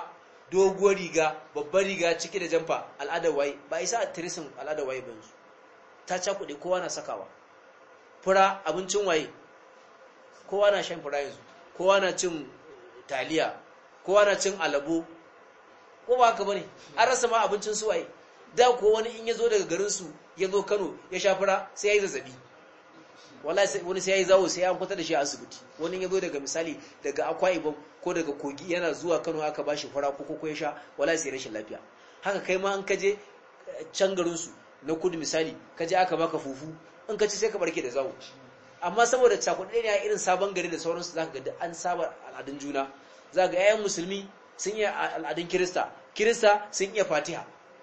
doguwar riga babbar riga ciki da jamfa al'adar waye ba isa a tirisin al'adar waye ba yanzu ta cakuɗe kowa na sakawa fura abincin waye kowa na shan fura yanzu kowa na cin taliya kowa na cin alabo ko ba haka bane an rasa ma abincin su waye da ko wani in yazo daga garin su yazo Kano ya sha fura sai yayi zazzabi wallahi wani sai yayi zawo sai an kwata da shi a asibiti wani yazo daga misali daga Akwa Ibom ko daga Kogi yana zuwa Kano aka bashi fura ko ko ya sha wallahi sai rashin lafiya haka kai ma an kaje can garin su na kudu misali kaje aka baka fufu in ka ci sai ka barke da zawo amma saboda cakuɗe ne a irin sabon gari da sauransu zaka ga an saba al'adun juna zaka ga yayan musulmi sun yi al'adun Kirista Kirista sun iya Fatiha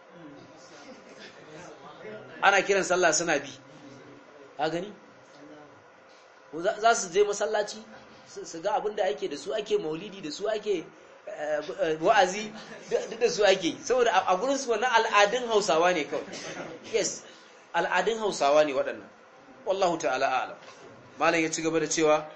ana kiran sallah suna bi a gani za su je masallaci su ga abinda ake da su ake maulidi da su ake wa'azi duk da su ake saboda a gurin su wannan al'adun Hausawa ne kawai yes al'adun Hausawa ne waɗannan wallahu ta'ala a'lam malam ya ci gaba da cewa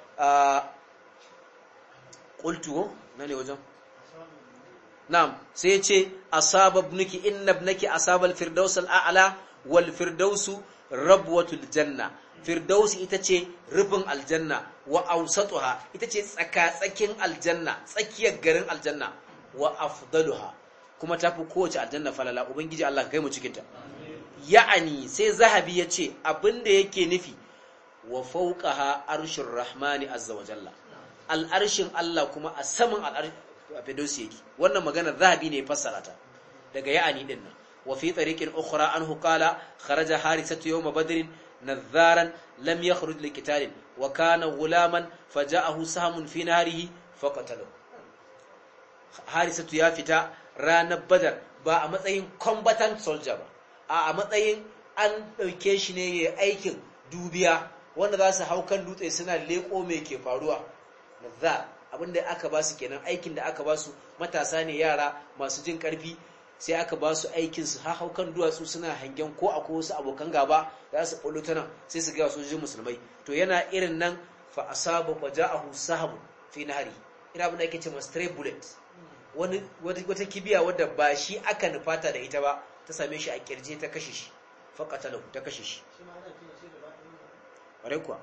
qultu nane wajen na'am sai ya ce asaba ibnuki inna ibnaki asaba al-firdaus al-a'la wal firdausu rabwatul janna firdausi ita ce rufin aljanna wa awsatuha ita ce tsaka-tsakin aljanna tsakiyar garin aljanna wa afdaluha kuma tafi kowace aljanna falala ubangiji Allah ka kai mu cikin ta ya'ani sai zahabi yace abinda yake nufi wa fawqaha arshur rahmani azza wa jalla al'arshin Allah kuma a saman al'arshi firdausi yake wannan magana zahabi ne fassara ta daga ya'ani din nan wa fi tariqin ukhra anhu qala kharaja harisatu yawm badrin نذارا لم يخرج لقتال وكان غلاما فجاءه سهم في نهره فقتله حارثة ya fita ranar badar ba a matsayin combatant soldier ba a matsayin an dauke shi ne yayin aikin dubiya wanda za su hau kan dutse suna leko me ke faruwa nazar abinda aka ba su kenan aikin da aka ba su matasa ne yara masu jin karfi sai aka ba su aikin su ha haukan duwatsu suna hangen ko akwai wasu abokan gaba za su bullo ta nan sai su ga sojojin musulmai to yana irin nan fa asaba faja'ahu sahab fi nahri ina abin da yake cewa stray bullet wani wata kibiya wadda ba shi aka nufata da ita ba ta same shi a kirje ta kashe shi fa qatalahu ta kashe shi bare kuwa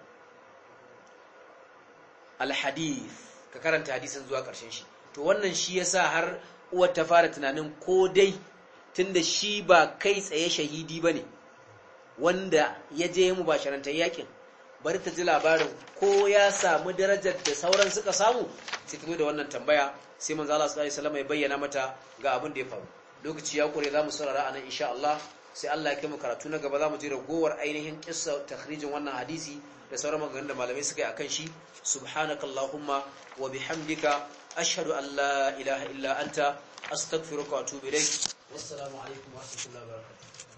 al hadith ka karanta hadisin zuwa karshen shi to wannan shi yasa har uwar ta fara tunanin ko dai tunda shi ba kai tsaye shahidi bane wanda ya je mu basharantar yakin bari ta ji labarin ko ya samu darajar da sauran suka samu sai ta zo da wannan tambaya sai manzo Allah sallallahu alaihi wasallam ya bayyana mata ga abin da ya faru lokaci ya kore zamu saurara anan insha Allah sai Allah ya kai mu karatu na gaba zamu ji ragowar ainihin kissa takhrijin wannan hadisi da sauran maganganun da malamai suka yi akan shi subhanakallahumma wa bihamdika ashhadu an la ilaha illa anta astaghfiruka wa atubu ilaik wassalamu alaikum wa rahmatullahi wa barakatuh